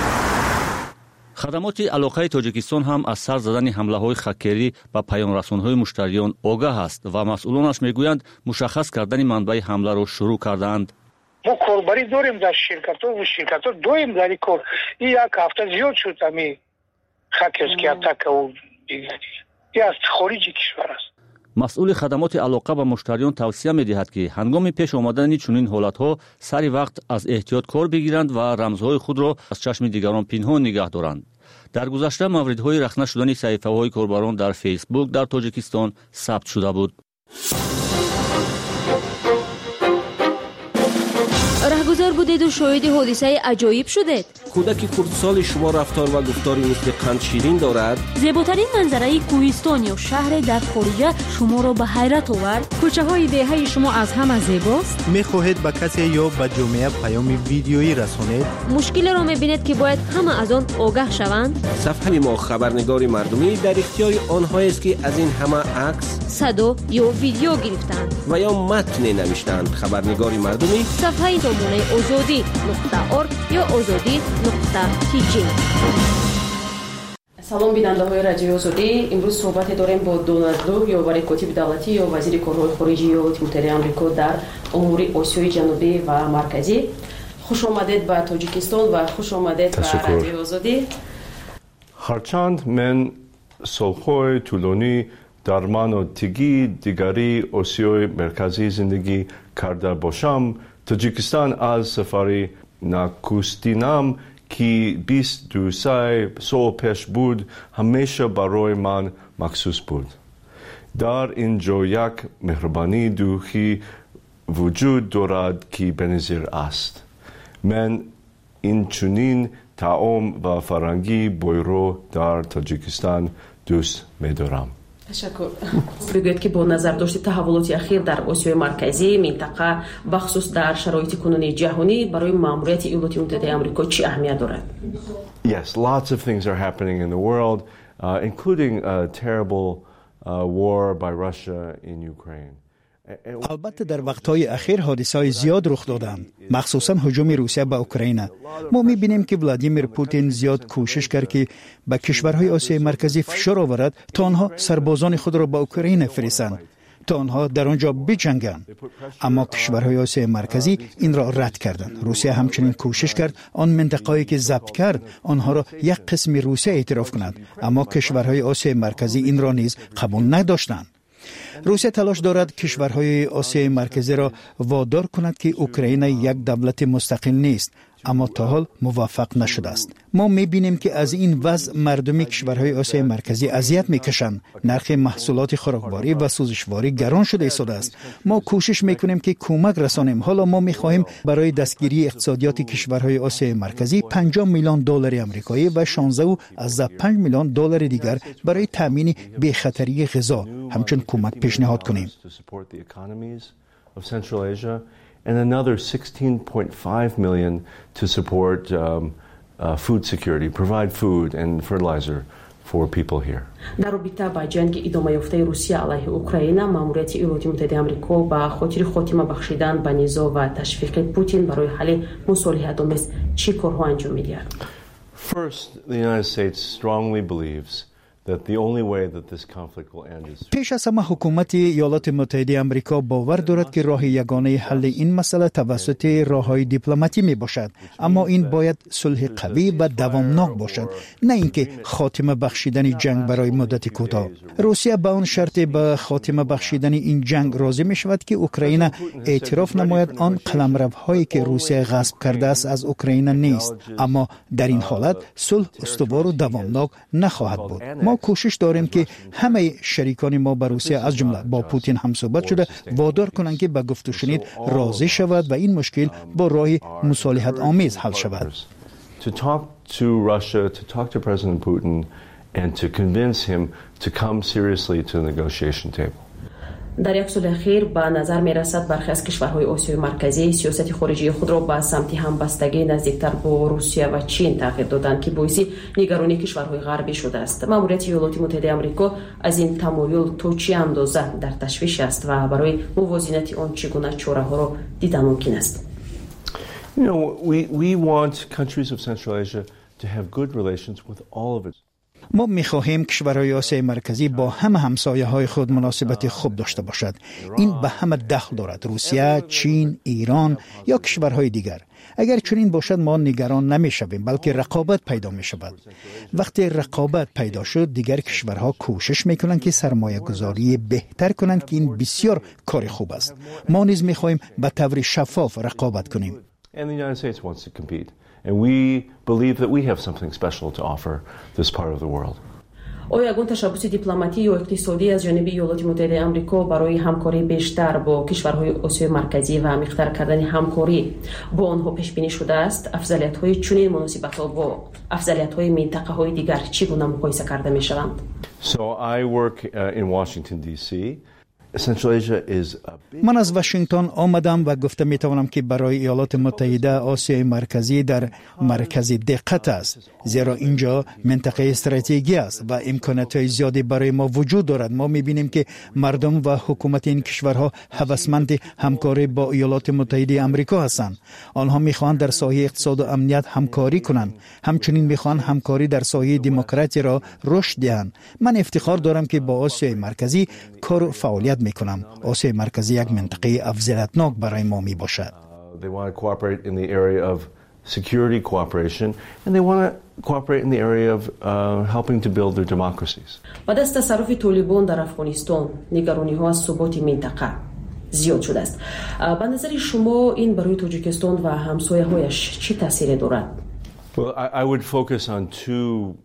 хадамоти алоқаи тоҷикистон ҳам аз сар задани ҳамлаҳои хакерӣ ба паёмрасонҳои муштариён огаҳ аст ва масъулонаш мегӯянд мушаххас кардани манбаи ҳамларо шурӯъ кардаанд. мо корбарӣ дорем дар ширкатҳо ва ширкатҳо доим дар ин кор. ин як ҳафта зиёд шуд ами хакерский атака у ин аз хориҷи кишвар аст. масъули хадамоти алоқа ба муштариён тавсия медиҳад ки ҳангоми пеш омадани чунин ҳолатҳо сари вақт аз эҳтиёт кор бигиранд ва рамзҳои худро аз чашми дигарон пинҳон нигоҳ доранд. дар гузашта мавридҳои рахна шудани саҳифаҳои корбарон дар фейсбук дар тоҷикистон сабт шуда буд. раҳгузор будеду шоҳиди ҳодисаи аҷоиб шудед. кӯдаки хурдсоли шумо рафтор ва гуфтори мисли қандширин дорад? зеботарин манзараи кӯҳистон ё шаҳре дар хориҷа шуморо ба ҳайрат овард? кӯчаҳои деҳаи шумо аз ҳама зебост? мехоҳед ба касе ё ба ҷомеа паёми видеоӣ расонед? мушкилеро мебинед ки бояд ҳама аз он огаҳ шаванд? сафҳаи мо хабарнигори мардумӣ дар ихтиёри онҳоест ки аз ин ҳама акс, садо ё видео гирифтанд ва ё матне навиштанд. хабарнигори мардумӣ сафҳаи номунаи озодӣ нуқта орг ё озодӣ нуқта тиҷи. салом бинандаҳои радиои озодӣ. имрӯз суҳбате дорем бо Дональд Лу, ё варикотиби давлатӣ ё вазири корҳои хориҷии иёлоти муттаҳидаи амрико дар умури Осиёи ҷанубӣ ва марказӣ. хуш омадед ба Тоҷикистон ва хуш омадед ба радиои озодӣ. ҳарчанд мен солҳои тӯлонӣ дар манотиги дигари Осиёи марказӣ зиндагӣ карда бошам, Тоҷикистон аз сафари накустинам ки бист ду сол пеш буд ҳамеша барои ман махсус буд. дар ин ҷо як меҳрубонии духӣ вуҷуд дорад ки беназир аст. мен инчунин таом ва фарҳангии бойро дар Тоҷикистон дӯст медорам. ташаккур. бигӯед ки бо назардошти таҳаввулоти ахир дар Осиёи марказӣ, минтақа, бахусус дар шароити кунунии ҷаҳонӣ барои маъмурияти Иёлоти Муттаҳидаи Амрико чӣ аҳамият дорад? Yes, lots of things are happening in the world, uh, including a terrible uh, war by Russia in Ukraine. البته در وقتهای اخیر حادثه‌های زیاد رخ دادند، مخصوصا هجوم روسیه به اوکراین. ما می‌بینیم که ولادیمیر پوتین زیاد کوشش کرد که به کشورهای آسیای مرکزی فشار آورد تا آنها سربازان خود را به اوکراین فرستند تا آنها در آنجا بجنگند. اما کشورهای آسیای مرکزی این را رد کردند. روسیه همچنین کوشش کرد آن منطقه‌ای که ضبط کرد آنها را یک قسم روسیه اعتراف کند، اما کشورهای آسیای مرکزی این را نیز قبول نداشتند. روسیه تلاش دارد کشورهای آسیای مرکزی را وادار کند که اوکراین یک دولت مستقل نیست اما تا حال موفق نشده است. ما می‌بینیم که از این وضع مردم کشورهای آسیای مرکزی اذیت می‌کشند. نرخ محصولات خوراکباری و سوزشواری گران شده ایستاده است. ما کوشش می‌کنیم که کمک رسانیم. حالا ما می‌خواهیم برای دستگیری اقتصادیات کشورهای آسیای مرکزی پنجاه میلیون دلار آمریکایی و شانزده از پنج میلیون دلار دیگر برای تامین بی‌خطری غذا همچون کمک پیشنهاد کنیم. And another sixteen point five million to support um, uh, food security, provide food and fertilizer for people here. در رابطه با جنگ ادامه یافته روسیه علیه اوکراین، ماموریت ایالات متحده آمریکا با خاطر خاتمه بخشیدن به نزاع و تشویق پوتین برای حل مصالحت آمیز چه کارها انجام می‌دهد؟ First, the United States strongly believes that the only way that this conflict will end is پیش از همه حکومت ایالات متحده آمریکا باور دارد که راه یگانه حل این مسئله توسط راه‌های دیپلماتی می باشد، اما این باید صلح قوی و دوامناک باشد، نه اینکه خاتمه بخشیدن جنگ برای مدت کوتاه. روسیه با آن شرط به خاتمه بخشیدن این جنگ راضی می شود که اوکراین اعتراف نماید آن قلمروهایی که روسیه غصب کرده است از اوکراین نیست، اما در این حالت صلح استوار و دوامناک نخواهد بود. ما کوشش داریم که همه شریکان ما با روسیه از جمله با پوتین هم صحبت شده وادار کنند که به گفت و شنید راضی شود و این مشکل با راه مصالحت آمیز حل شود. To talk to Russia, to talk to President Putin and to convince him to come seriously to the negotiation table. در یک سال اخیر به نظر می رسد برخی از کشورهای آسیای مرکزی سیاست خارجی خود را به سمت همبستگی نزدیکتر با روسیه و چین تغییر دادند که باعث نگرانی کشورهای غربی شده است. ماموریت ایالات متحده آمریکا از این تمایل تا چه اندازه در تشویش است و برای موازنت آن چگونه چاره‌ها را دیدن ممکن است؟ You know, we we want countries of Central Asia to have good relations with all of its ما می‌خواهیم کشورهای آسیای مرکزی با همه همسایه‌های خود مناسبت خوب داشته باشد. این به همه دخل دارد، روسیه، چین، ایران یا کشورهای دیگر. اگر چنین باشد ما نگران نمی‌شویم، بلکه رقابت پیدا می‌شود. وقتی رقابت پیدا شد دیگر کشورها کوشش می‌کنند که سرمایه‌گذاری بهتر کنند که این بسیار کار خوب است. ما نیز می‌خواهیم به طور شفاف رقابت کنیم. And the United States wants to compete. And we believe that we have something special to offer this part of the world. آیا یگان تشبس دیپلماتی یا اقتصادی از جانب ایالات متحده آمریکا برای همکاری بیشتر با کشورهای آسیای مرکزی و عمیق‌تر کردن همکاری با آنها پیش بینی شده است؟ افضلیت‌های چنین مناسبت‌ها با افضلیت‌های منطقه‌های دیگر چگونه مقایسه کرده می‌شوند؟ So I work uh, in Washington D C. من از واشنگتن آمدم و گفته می توانم که برای ایالات متحده آسیای مرکزی در مرکز دقت است، زیرا اینجا منطقه استراتژیکی است و امکانات زیادی برای ما وجود دارد. ما می بینیم که مردم و حکومت این کشورها هوسمند همکاری با ایالات متحده آمریکا هستند. آنها می خواهند در ساحه اقتصاد و امنیت همکاری کنند، همچنین می خواهند همکاری در ساحه دموکراسی را رشد دهند. من افتخار دارم که با آسیای مرکزی کار و فعالیت میکنم. آسیای مرکزی یک منطقه افضلیتناک برای ما می باشد. They want to cooperate in the area of security cooperation and they want to cooperate in the area of uh, helping to build their democracies. بعد از تصرف طالبان در افغانستان نگرانی‌ها از ثبات منطقه زیاد شده است. به نظر شما این برای تاجیکستان و همسایه‌هایش چه تأثیری دارد؟ Well, I, I would focus on two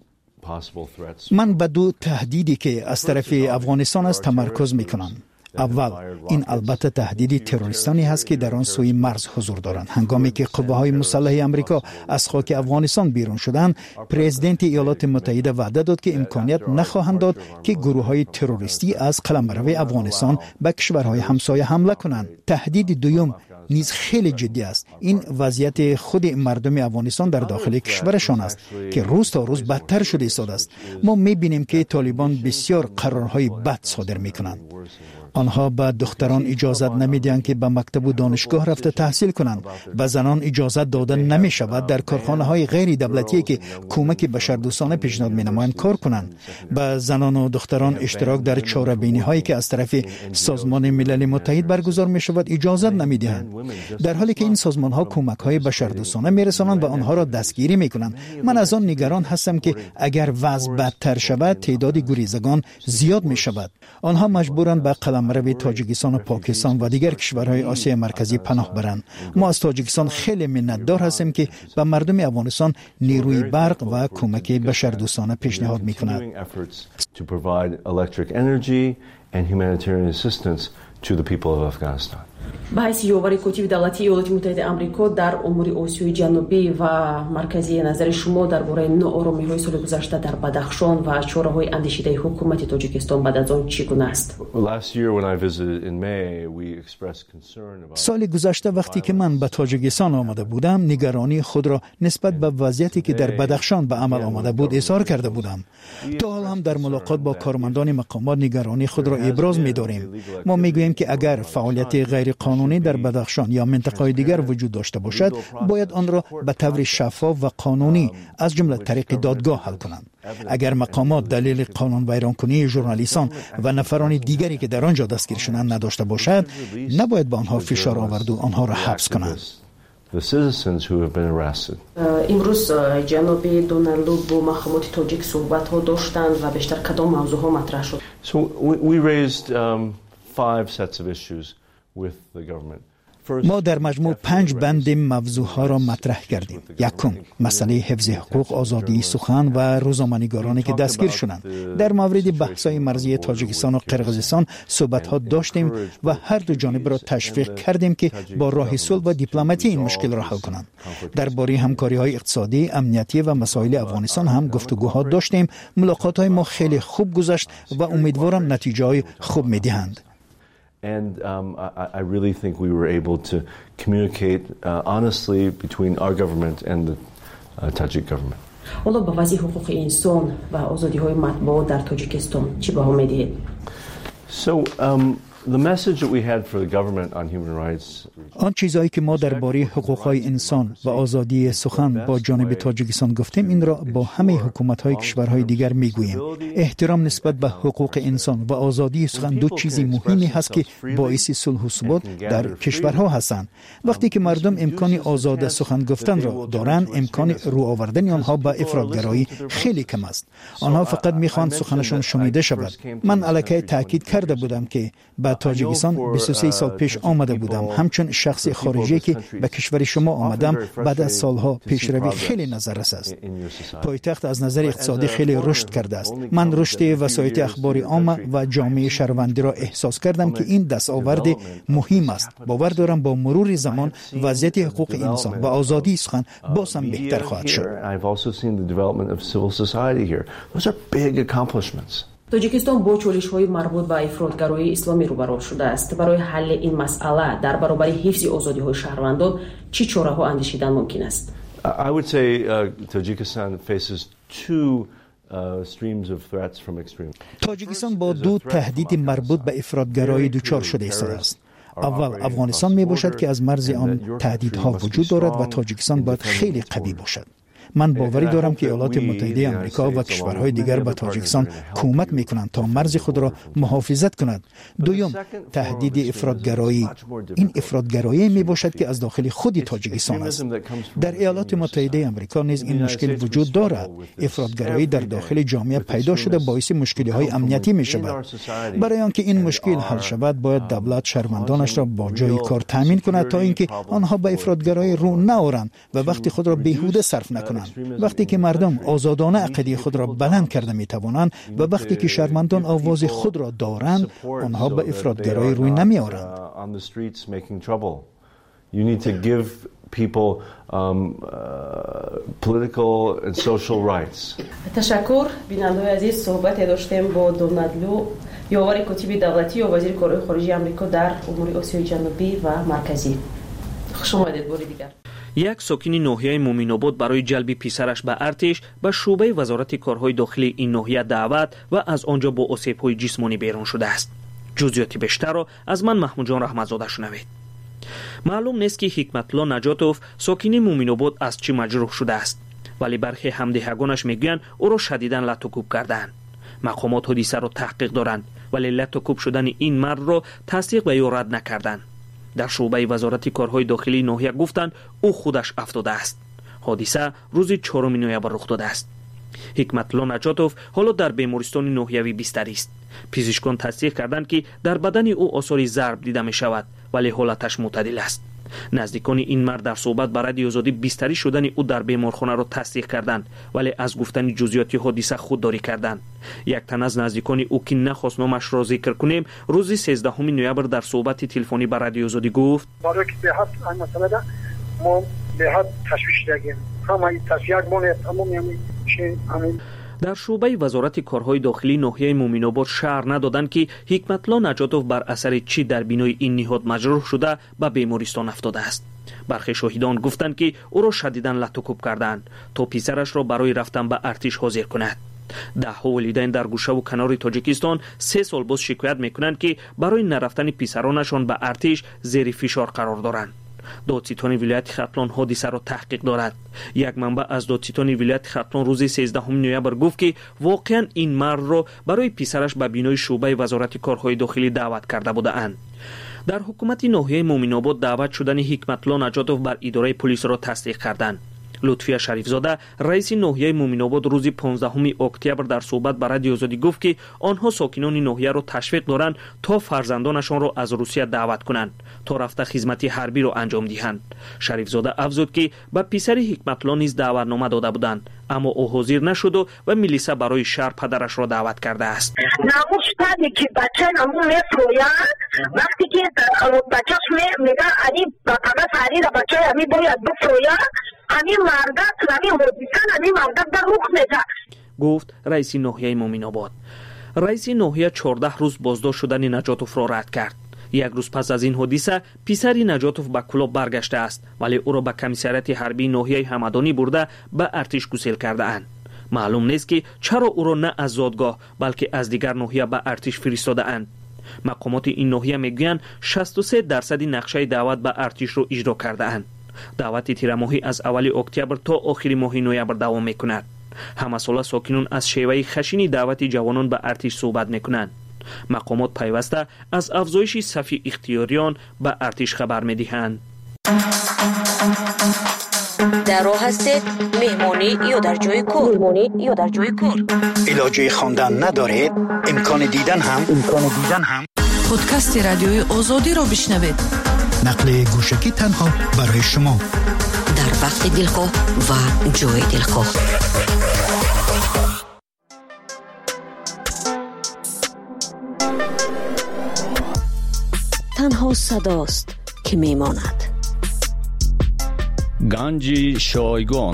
من به دو تهدیدی که از طرف افغانستان است تمرکز میکنم. اول این البته تهدید تروریستانی هست که در آن سوی مرز حضور دارند. هنگامی که قوه‌های مسلح آمریکا از خاک افغانستان بیرون شدند، پرزیدنت ایالات متحده وعده داد که امکانیت نخواهند داد که گروه‌های تروریستی از قلمرو افغانستان به کشورهای همسایه حمله کنند. تهدید دوم نیز خیلی جدی است. این وضعیت خود مردم افغانستان در داخل کشورشان است که روز تا روز بدتر شده ایستاده است. ما می‌بینیم که طالبان بسیار قرارهای بد صادر می‌کنند. آنها به دختران اجازت نمیدهند که به مکتب و دانشگاه رفته تحصیل کنند. به زنان اجازت داده نمی شود در کارخانه‌های غیر دولتی که کمک بشردوستانه پیشنهاد می‌نمایند کار کنند. به زنان و دختران اشتراک در چاره‌بینی‌هایی که از طرف سازمان ملل متحد برگزار می‌شود اجازت نمی‌دهند، در حالی که این سازمان‌ها کمک‌های بشردوستانه می‌رسانند و آنها را دستگیری می‌کنند. من از آن نگران هستم که اگر وضع بدتر شود تعداد گریزگان زیاد می‌شود. آنها مجبورند به قلم قلمرو تاجیکستان و پاکستان و دیگر کشورهای آسیای مرکزی پناه برند. ما از تاجیکستان خیلی منتدار هستیم که به مردم افغانستان نیروی برق و کمک بشردوستانه پیشنهاد می‌کند. به حیث یاور کتیب دولتی ایالات متحده آمریکا در امور آسیای جنوبی و مرکزی، نظر شما درباره ناآرامی‌های سال گذشته در بدخشان و چاره‌های اندیشیده حکومت تاجیکستان بعد از آن چگونه است؟ سال گذشته وقتی که من به تاجیکستان آمده بودم، نگرانی خود را نسبت به وضعیتی که در بدخشان به عمل آمده بود اظهار کرده بودم. تا حال هم در ملاقات با کارمندان مقامات نگرانی خود را ابراز می‌داریم. ما می‌گوییم که اگر فعالیت غیر قانونی در بدخشان یا منطقه‌های دیگر وجود داشته باشد، باید آن را به طور شفاف و قانونی از جمله طریق دادگاه حل کنند. اگر مقامات دلیل قانون ویرانکنی ژورنالیستان و نفران دیگری که در آنجا دستگیر شدند نداشته باشد، نباید به آنها فشار آورد و آنها را حبس کنند. امروز جناب دونالدو با مقامات تاجیک صحبت‌ها داشتند و بیشتر کدام موضوع‌ها مطرح شد؟ So we, we raised um, five sets of issues with the government. ما در مجموع پنج بند موضوعها را مطرح کردیم. یکم، مسئله حفظ حقوق، آزادی سخن و روزنامه‌نگارانی که دستگیر شدند. در مورد بحث‌های مرزی تاجیکستان و قرقیزستان صحبت‌ها داشتیم و هر دو جانب را تشویق کردیم که با راه صلح و دیپلماتی این مشکل را حل کنند. درباره همکاری‌های اقتصادی، امنیتی و مسائل افغانستان هم گفتگوها داشتیم. ملاقات‌های ما خیلی خوب گذشت و امیدوارم نتیجه‌های خوب می‌دهند. And um, I, I really think we were able to communicate uh, honestly between our government and the uh, Tajik government. حالا با وضع حقوق انسان و آزادی‌های مطبوعات در تاجیکستان چی بها می‌دهید؟ So um, the message that we had for the government on human rights. آن چیزایی که ما درباره حقوق‌های انسان و آزادی سخن با جانب تاجیکستان گفتیم، این را با همه حکومت‌های کشورهای دیگر می‌گوییم. احترام نسبت به حقوق انسان و آزادی سخن دو چیزی مهمی هست که باعث صلح و ثبات در کشورها هستند. وقتی که مردم امکان آزاد سخن گفتن را دارند، امکان رو آوردن آنها به افراطگرایی خیلی کم است. آنها فقط می‌خواهند سخنشان شنیده شود. من علیه تاکید کرده بودم که به تاجیکستان بیست و سه سال پیش آمده بودم. همچون شخص خارجی که به کشور شما آمدم، بعد از سالها پیشروی خیلی نظررس است. پایتخت از نظر اقتصادی خیلی رشد کرده است. من رشد وسایط اخبار عامه و جامعه شهروندی را احساس کردم که این دستاورد مهم است. باور دارم با مرور زمان وضعیت حقوق انسان و آزادی سخن باز هم بهتر خواهد شد. تاجیکستان با چالش‌های مربوط به افراطگرایی اسلامی روبرو شده است. برای حل این مسئله در برابر حفظ آزادی‌های شهروندان چه چاره‌ها اندیشیدن ممکن است؟ I would say uh, Tajikistan faces two uh, streams of threats from extreme. تاجیکستان با دو تهدید مربوط به افراطگرایی دچار شده است. اول افغانستان می باشد که از مرز آن تهدیدها وجود دارد و تاجیکستان باید خیلی قوی باشد. من باوری دارم که ایالات متحده آمریکا و کشورهای دیگر به تاجیکستان کمک میکنند تا مرز خود را محافظت کند. دوم، تهدید افراطگرایی. این افراطگرایی می باشد که از داخل خود تاجیکستان است. در ایالات متحده آمریکا نیز این مشکل وجود دارد. افراطگرایی در داخل جامعه پیدا شده باعث مشکل‌های امنیتی می شود. برای آنکه این مشکل حل شود، باید دولت شهروندانش را با جای کار تامین کند تا اینکه آنها به افراطگرایی رو نآورند و وقتی خود را بیهوده صرف نکنند. وقتی که مردم آزادانه عقیده خود را بلند کرده می توانند و وقتی که شهروندان آواز خود را دارند، آنها به افراطگرایی روی نمی آورند. You need to give people um, uh, political and social rights. تشکر. بیننده‌های عزیز، صحبت داشتیم با دونالدو، یاور کتیب دولتی و وزیر کارهای خارجه آمریکا در امور آسیای جنوبی و مرکزی. خوش آمدید. بار دیگر یک ساکن ناحیه مومین‌آباد برای جلب پسرش به ارتش به شعبه وزارت کارهای داخلی این ناحیه دعوت و از آنجا با آسیب‌های جسمانی بیرون شده است. جزئیات بیشتر را از من محمود جان رحمتزاده شنوید. معلوم نیست که حکمت الله نجاتوف ساکن مومین‌آباد از چه مجروح شده است، ولی برخی همدهگانش میگویند او را شدیداً لط و کوب کردند. مقامات حادثه را تحقیق دارند، ولی لط و کوب شدن این مرد را تصدیق و یا رد نکردند. در شعبه وزارت کارهای داخلی ناحیه گفتند او خودش افتاده است. حادثه روز چهارم نوامبر رخ داده است. حکمتالله نجاتوف حالا در بیمارستان ناحیوی بستری است. پزشکان تصدیق کردند که در بدن او آثار ضرب دیده می شود ولی حالتش معتدل است. نزدیکان این مرد در صحبت با رادیو آزادی بستری شدن او در بیمارخانه را تصدیق کردند ولی از گفتن جزئیات حادثه خودداری کردند. یک تن از نزدیکان او که نخواست نامش را ذکر کنیم روز سیزدهم نوامبر در صحبت تلفنی با رادیو آزادی گفت برای که به حد این مسئله ما به حد تشویش دیدیم همه تصفیه مونه تمام همین چه همین. در شعبه وزارت کارهای داخلی ناحیه مومین‌آباد شهر ندادند که حکمتالله نجاتوف بر اثر چی در بینای این نهاد مجروح شده به بیمارستان افتاده است. برخی شاهدان گفتند که او را شدیداً لطوکوب کردند تا پسرش را برای رفتن به ارتش حاضر کند. ده ها والدین در گوشه و کنار تاجیکستان سه سال باز شکایت میکنند که برای نرفتن پسرانشان به ارتش زیر فشار قرار دارند. دادستان ولایت ختلان حادثه را تحقیق دارد. یک منبع از دادستان ولایت ختلان روز سیزدهم نوامبر گفت که واقعا این مرد را برای پسرش به بینای شعبه وزارت کارهای داخلی دعوت کرده بودند. در حکومت ناحیه مومین‌آباد دعوت شدن حکمتالله نجاتوف بر اداره پلیس را تصدیق کردند. لطفی شریفزاده رئیس ناحیه مومین‌آباد روز پانزدهم اکتبر در صحبت با رادیو آزادی گفت که آنها ساکنان ناحیه را تشویق دارند تا فرزندانشان را از روسیه دعوت کنند تا رفته خدمت حربی را انجام دهند. شریفزاده افزود که به پسر حکمتالله نیز دعوتنامه داده بودند اما او حاضر نشد و ملیسا برای شهر پدرش را دعوت کرده است. ناموشتانی که بچه نمون میفرویند وقتی که بچهش میگه انی بقیه سری را بچه همی باید بفروید همی مردد همی حدیثن همی مردد در روخ میده گفت رئیس ناحیه مومین‌آباد. رئیس ناحیه چهارده روز بازداشت شدن نجاتوف را رد کرد. یک روز پس از این حادثه پسری نجاتوف به کلاب برگشته است ولی او را به کمیساریات حربی ناحیه همدانی برده به ارتش گسیل کرده اند. معلوم نیست که چرا او را نه از زادگاه بلکه از دیگر ناحیه به ارتش فرستاده اند. مقامات این ناحیه میگویند شصت و سه درصد نقشه دعوت به ارتش را اجرا کرده اند. دعوت تیر ماهی از اول اکتبر تا آخر ماه نوامبر دوام میکند. همه ساله ساکنان از شیوه خشن دعوت جوانان به ارتش صحبت میکنند. مقامات پیوسته از افزایش صف اختیاریان به ارتش خبر میدهند. در راه هستید مهمانی یا در جای کار مهمانی یا در جای کار علاج خواندن ندارید امکان دیدن هم امکان دیدن هم پادکست رادیوی آزادی را بشنوید. نقل گوشکی تنها برای شما در وقت دلخواه و جای دلخواه. تنها صداست که میماند. گنج شایگان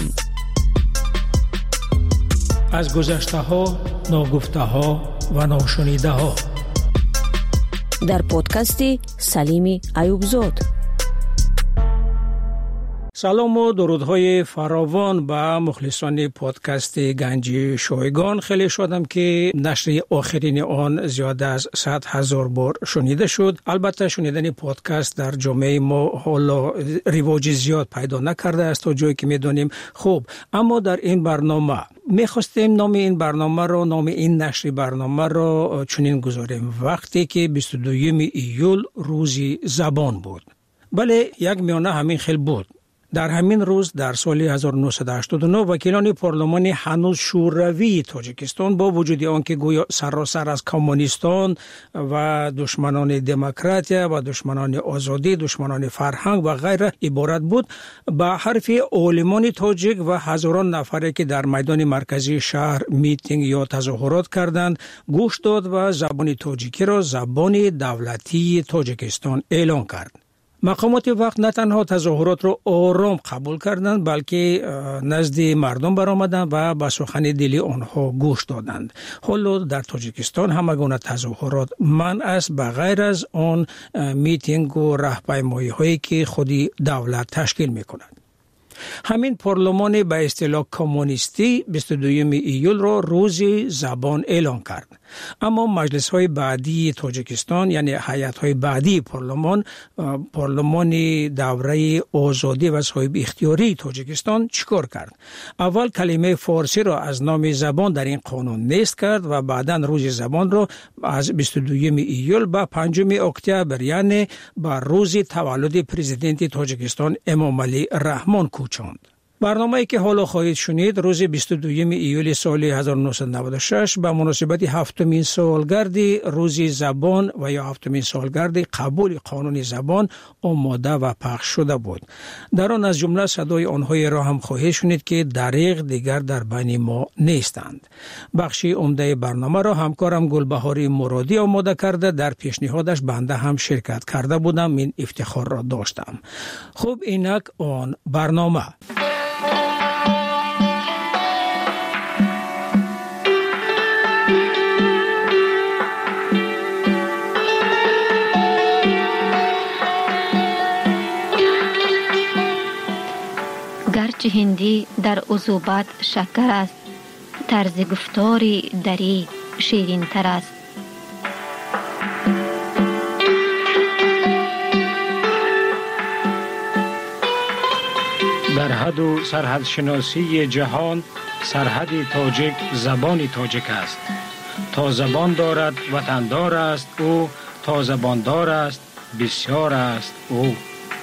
از گذشته ها، ناگفته ها و ناشنیده ها در پادکست سلیم ایوبزاد. سلام و درودهای فراوان به مخلصان پادکست گنج شایگان. خیلی شدم که نشر آخرین آن زیاده از صد هزار بار شنیده شد. البته شنیدن پادکست در جامعه ما حالا رواج زیاد پیدا نکرده است تا جایی که میدونیم. خب اما در این برنامه میخواستیم نام این برنامه را نام این نشر برنامه را چنین گذاریم: وقتی که بیست و دوم ایول روزی زبان بود. بله، یک میانه همین خیلی بود. در همین روز در سال هزار و نهصد و هشتاد و نه وکیلان پارلمان هنوز شوروی تاجیکستان با وجود آنکه گویا سراسر از کمونیستان و دشمنان دموکراتیا و دشمنان آزادی، دشمنان فرهنگ و غیره عبارت بود، به حرف عالمان تاجیک و هزاران نفری که در میدان مرکزی شهر میتینگ یا تظاهرات کردند گوش داد و زبان تاجیکی را زبان دولتی تاجیکستان اعلان کرد. مقامات وقت نه تنها تظاهرات را آرام قبول کردند بلکه نزد مردم برآمدند و به سخن دلی آنها گوش دادند. حالا در تاجیکستان همه گونه تظاهرات منع است به غیر از آن میتینگ و راهپیمایی هایی که خودی دولت تشکیل میکند. همین پارلمان به اصطلاح کمونیستی بیست و دوم ایول را روز زبان اعلان کرد. اما مجلس های بعدی تاجیکستان یعنی هیئت های بعدی پارلمان پارلمان دوره آزادی و صاحب اختیاری تاجیکستان چیکار کرد؟ اول کلمه فارسی را از نام زبان در این قانون نیست کرد و بعداً روز زبان را از بیست و دوم ایول به پنجم اکتبر یعنی بر روز تولد پرزیدنت تاجیکستان امام علی رحمان کوچاند. برنامه‌ای که حالا خواهید شنید روز بیست و دوم ایول سال هزار و نهصد و نود و شش به مناسبت هفتمین سالگرد روز زبان و یا هفتمین سالگرد قبول قانون زبان آماده و پخش شده بود. در آن از جمله صدای آنهایی را هم خواهید شنید که دریغ دیگر در بین ما نیستند. بخشی عمده برنامه را همکارم گلبهاری مرادی آماده کرده، در پیشنهادش بنده هم شرکت کرده بودم، این افتخار را داشتم. خب اینک آن برنامه. گرچه هندی در عذوبت شکر است، طرز گفتاری دری شیرین تر است. در حد و سرحد شناسی جهان سرحد تاجک زبان تاجک است. تا زبان دارد وطندار است او، تا زبان دار است بسیار است او.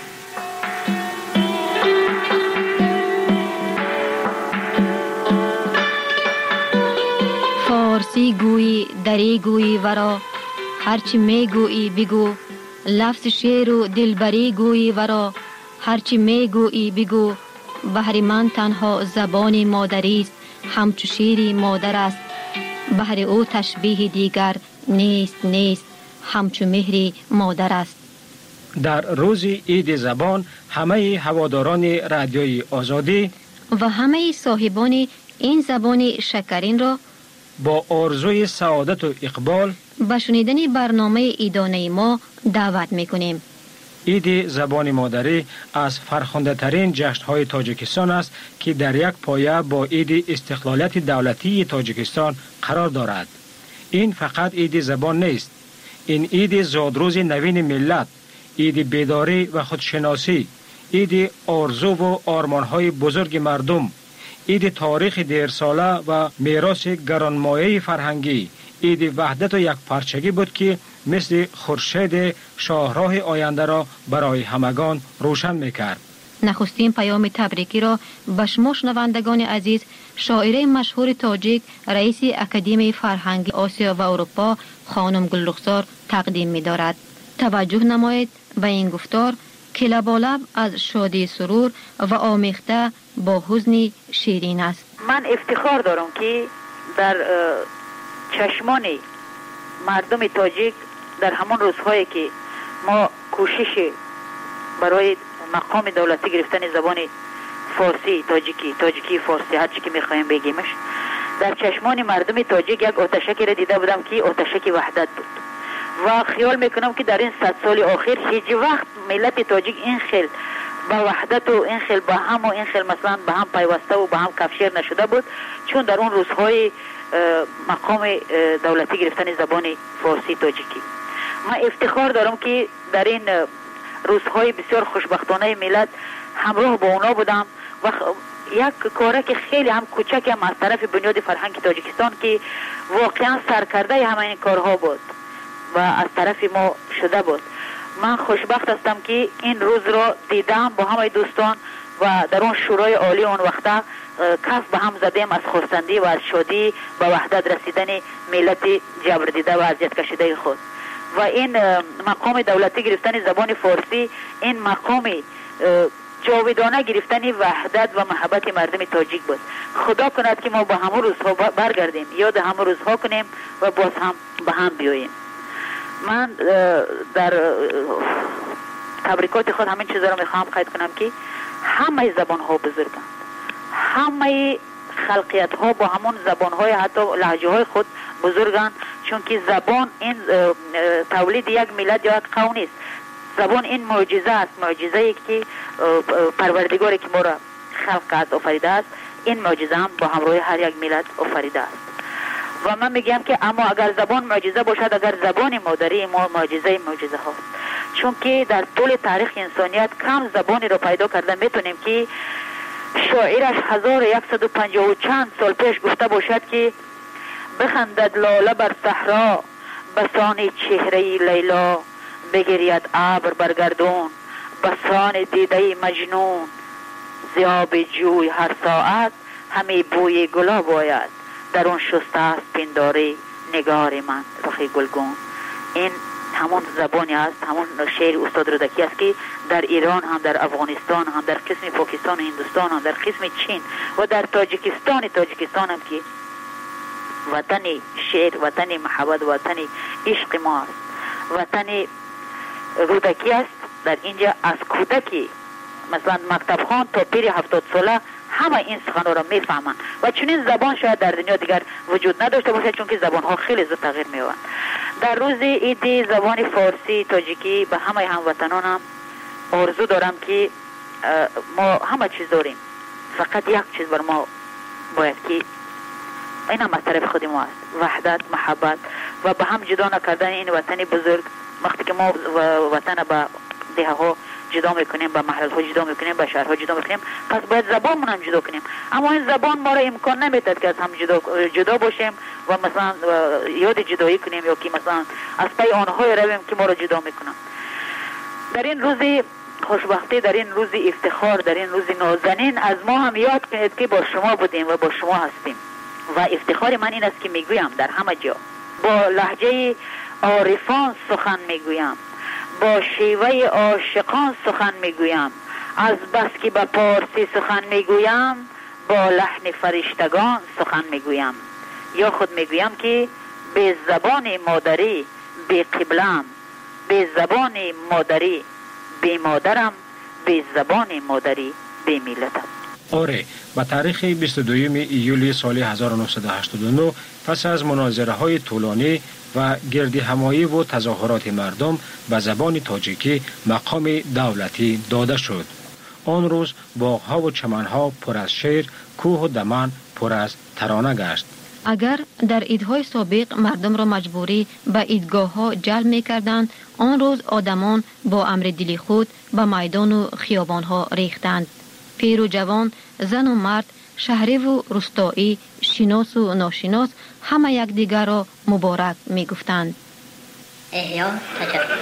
فارسی گویی دری گویی ورا، هرچی می گویی بگو. لفظ شعر و دلبری گویی ورا، هرچی می گویی بگو. بهر من تنها زبان مادری است، همچو شیری مادر است. بهر او تشبیه دیگر نیست نیست، همچو مهری مادر است. در روز عید زبان همه هواداران رادیوی آزادی و همه صاحبان این زبان شکرین را با آرزوی سعادت و اقبال به شنیدن برنامه عیدانه ما دعوت میکنیم. عید زبان مادری از فرخنده ترین جشن‌های تاجیکستان است که در یک پایه با عید استقلالیت دولتی تاجیکستان قرار دارد. این فقط عید زبان نیست، این عید زادروز نوین ملت، عید بیداری و خودشناسی، عید آرزو و آرمان‌های بزرگ مردم، عید تاریخ دیرساله و میراث گرانمایه فرهنگی، عید وحدت و یک پارچگی بود که مثل خورشید شاهراه آینده را برای همگان روشن میکرد. نخستین پیام تبریکی را به شما شنوندگان عزیز شاعره مشهور تاجیک، رئیس اکادمی فرهنگی آسیا و اروپا خانم گلرخسار تقدیم می‌دارد. توجه نمایید به این گفتار که لبالب از شادی سرور و آمیخته با حزن شیرین است. من افتخار دارم که در چشمان مردم تاجیک در همون روزهایی که ما کوشش برای مقام دولتی گرفتن زبان فارسی تاجیکی تاجیکی فارسی هر چی که میخوایم بگیمش، در چشمان مردم تاجیک یک آتشکی را دیده بودم که آتشکی وحدت بود و خیال میکنم که در این صد سال آخر هیچ وقت ملت تاجیک این خیل با وحدت و این خیل با هم و این خیل مثلا به هم پیوسته و به هم کفشیر نشده بود، چون در اون روزهای مقام دولتی گرفتن زبان فارسی تاجیکی. من افتخار دارم که در این روزهای بسیار خوشبختانه ملت همراه با اونا بودم و یک کاره که خیلی هم کوچک هم از طرف بنیاد فرهنگ تاجیکستان که واقعا سرکرده همه این کارها بود و از طرف ما شده بود. من خوشبخت هستم که این روز را دیدم با همه دوستان و در اون شورای عالی اون وقته کف به هم زدیم از خرسندی و از شادی به وحدت رسیدن ملت جبر دیده و اذیت کشیده خود. و این مقام دولتی گرفتن زبان فارسی این مقام جاودانه گرفتن وحدت و محبت مردم تاجیک بود. خدا کند که ما با همه روزها برگردیم، یاد همه روزها کنیم و باز هم به هم بیاییم. من در تبریکات خود همین چیزا رو میخوام قید کنم که همه زبان ها بزرگند، همه خلقیت ها با همون زبان های حتی لهجه های خود بزرگند، چون که زبان این تولید یک ملت یا یک قوم نیست. زبان این معجزه است، معجزه ای که پروردگاری که ما را خلق کرد آفریده است، این معجزه هم با همراه هر یک ملت آفریده است. و من میگم که اما اگر زبان معجزه باشد، اگر زبان مادری ما معجزه معجزه ها، چون که در طول تاریخ انسانیت کم زبانی رو پیدا کرده میتونیم که شاعرش هزار و یکصد و پنجاه و چند سال پیش گفته باشد که بخندد لاله بر صحرا بسان چهره لیلا، بگرید ابر برگردون بسان دیده مجنون، زیاب جوی هر ساعت همی بوی گلاب آید، در اون شسته است پنداری نگار من رخ گلگون. این همون زبانی است، همون شعر استاد رودکی است که در ایران هم، در افغانستان هم، در قسم پاکستان و هندوستان هم، در قسم چین و در تاجیکستان تاجیکستان هم که وطن شعر، وطن محبت، وطن عشق ما است، وطن رودکی است. در اینجا از کودکی مثلا مکتب خان تا پیر هفتاد ساله همه این سخنان را میفهمند و چنین زبان شاید در دنیا دیگر وجود نداشته باشد، چون که زبان ها خیلی زود تغییر می‌یابند. در روز عید زبان فارسی تاجیکی به همه هموطنانم آرزو دارم که ما همه چیز داریم، فقط یک چیز بر ما باید که این هم از طرف خود ما است، وحدت، محبت و به هم جدا نکردن این وطن بزرگ. وقتی که ما وطن به ده ها جدا میکنیم، به محل ها جدا میکنیم، به شهرها جدا میکنیم، پس باید زبانمون هم جدا کنیم. اما این زبان ما را امکان نمیداد که از هم جدا جدا باشیم و مثلا یاد جدایی کنیم یا که مثلا از پی آنهای رویم که ما را جدا میکنن. در این روز خوشبختی، در این روز افتخار، در این روز نازنین از ما هم یاد کنید که با شما بودیم و با شما هستیم. و افتخار من این است که میگویم در همه جا با لهجه عارفان سخن میگویم، با شیوه عاشقان سخن میگویم، از بس که به پارسی سخن میگویم با لحن فرشتگان سخن میگویم. یا خود میگویم که به زبان مادری به قبلم، به زبان مادری به مادرم، به زبان مادری به ملتم. آره، با تاریخ بیست و دوم ایولی سال هزار و نهصد و هشتاد و نه پس از مناظره های طولانی و گردی همایی و تظاهرات مردم به زبان تاجیکی مقام دولتی داده شد. آن روز باغ‌ها و چمن‌ها پر از شعر، کوه و دمن پر از ترانه گشت. اگر در عیدهای سابق مردم را مجبوری به عیدگاه ها جلب می کردند، آن روز آدمان با امر دلی خود به میدان و خیابان ها ریختند. پیر و جوان، زن و مرد، شهری و روستایی، شناس و ناشناس همه یک دیگر را مبارک می گفتند. احیا تجربه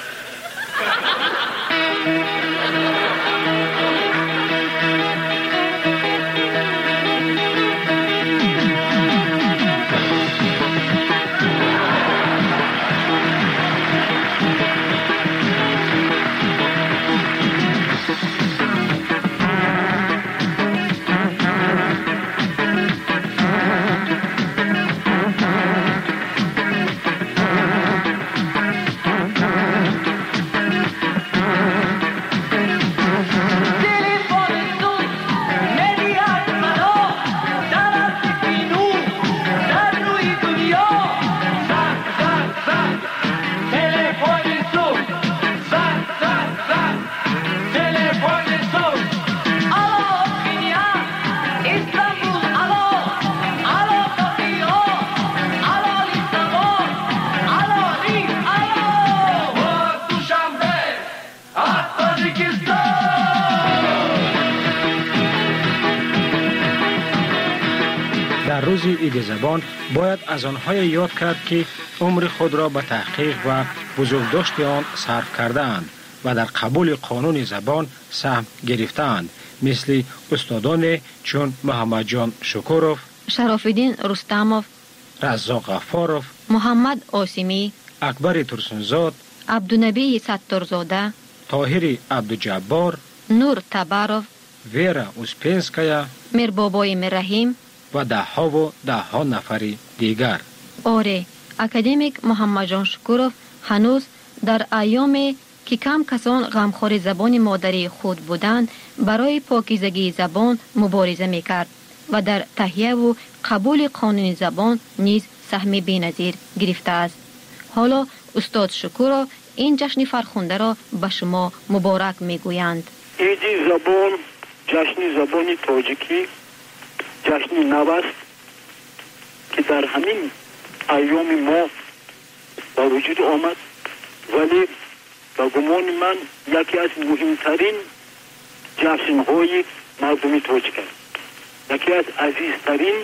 روز عید زبان باید از آنهای یاد کرد که عمر خود را به تحقیق و بزرگداشت آن صرف کردند و در قبول قانون زبان سهم گرفتند، مثل استادان چون محمد جان شکوروف، شرافالدین رستموف، رزاق غفاروف، محمد آسیمی، اکبر ترسنزاد، عبدالنبی ستارزاده، طاهر عبدالجبار، نور تباروف، ویرا اوسپینسکایا، میربابای مرحیم و ده ها و ده ها نفری دیگر. آره، اکادمیک محمد جان شکوروف هنوز در ایامی که کم کسان غمخوار زبان مادری خود بودند برای پاکیزگی زبان مبارزه میکرد و در تهیه و قبول قانون زبان نیز سهم بی‌نظیر گرفته است. حالا استاد شکوروف این جشن فرخنده را به شما مبارک میگویند. عید زبان، جشن زبان تاجیکی، جشن نو است که در همین ایام ما با وجود آمد، ولی با گمان من یکی از مهمترین جشن‌های مردمی تاجیک است، یکی از عزیزترین،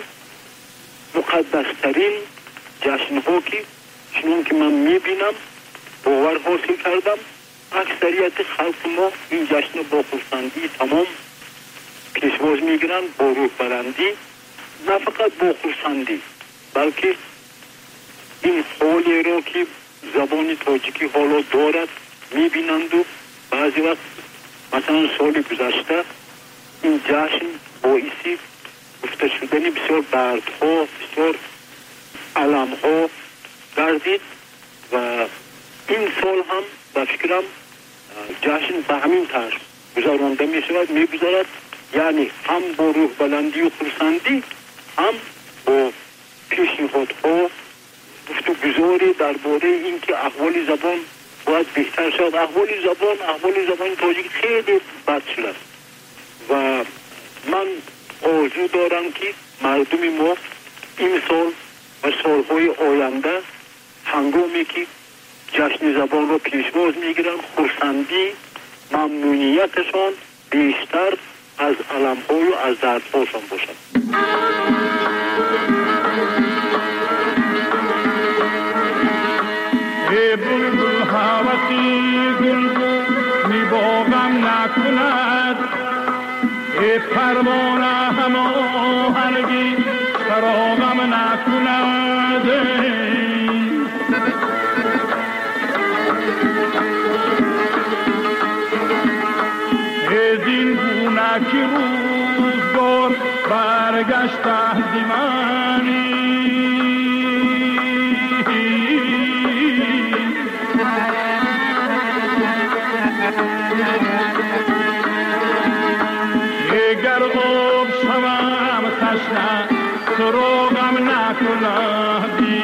مقدسترین جشن‌ها که چنون که من می‌بینم باور حاصل کردم اکثریت خلق ما این جشن با خرسندی تمام پیشواز میگیرن با روح بلندی، نه فقط با خرسندی، بلکه این حالی را که زبان تاجیکی حالا دارد میبینند و بعضی وقت مثلا سال گذشته این جشن باعثی گفته شدن بسیار دردها، بسیار علمها گردید و این سال هم به فکرم جشن به همین طرز گذرانده می شود، می گذارد، یعنی هم با روح بلندی و خرسندی، هم با پیشنهادها گفتگوزاری درباره اینکه احوال زبان باید بهتر شد. احوال زبان احوال زبان تاجیک خیلی بد شده و من آرزو دارم که مردم ما این سال و سالهای آینده هنگامی که جشن زبان را پیشواز میگیرن خرسندی ممنونیتشان بیشتر از علمهای و از دردهاشان باشد. ای بلبل هوسی گل می باغم نکند، ای پروانه هماهنگی فراغم نکند، ای زین گونه که روزگار برگشته دیمانی، اگر آب شوم تشنه سراغم نکندی.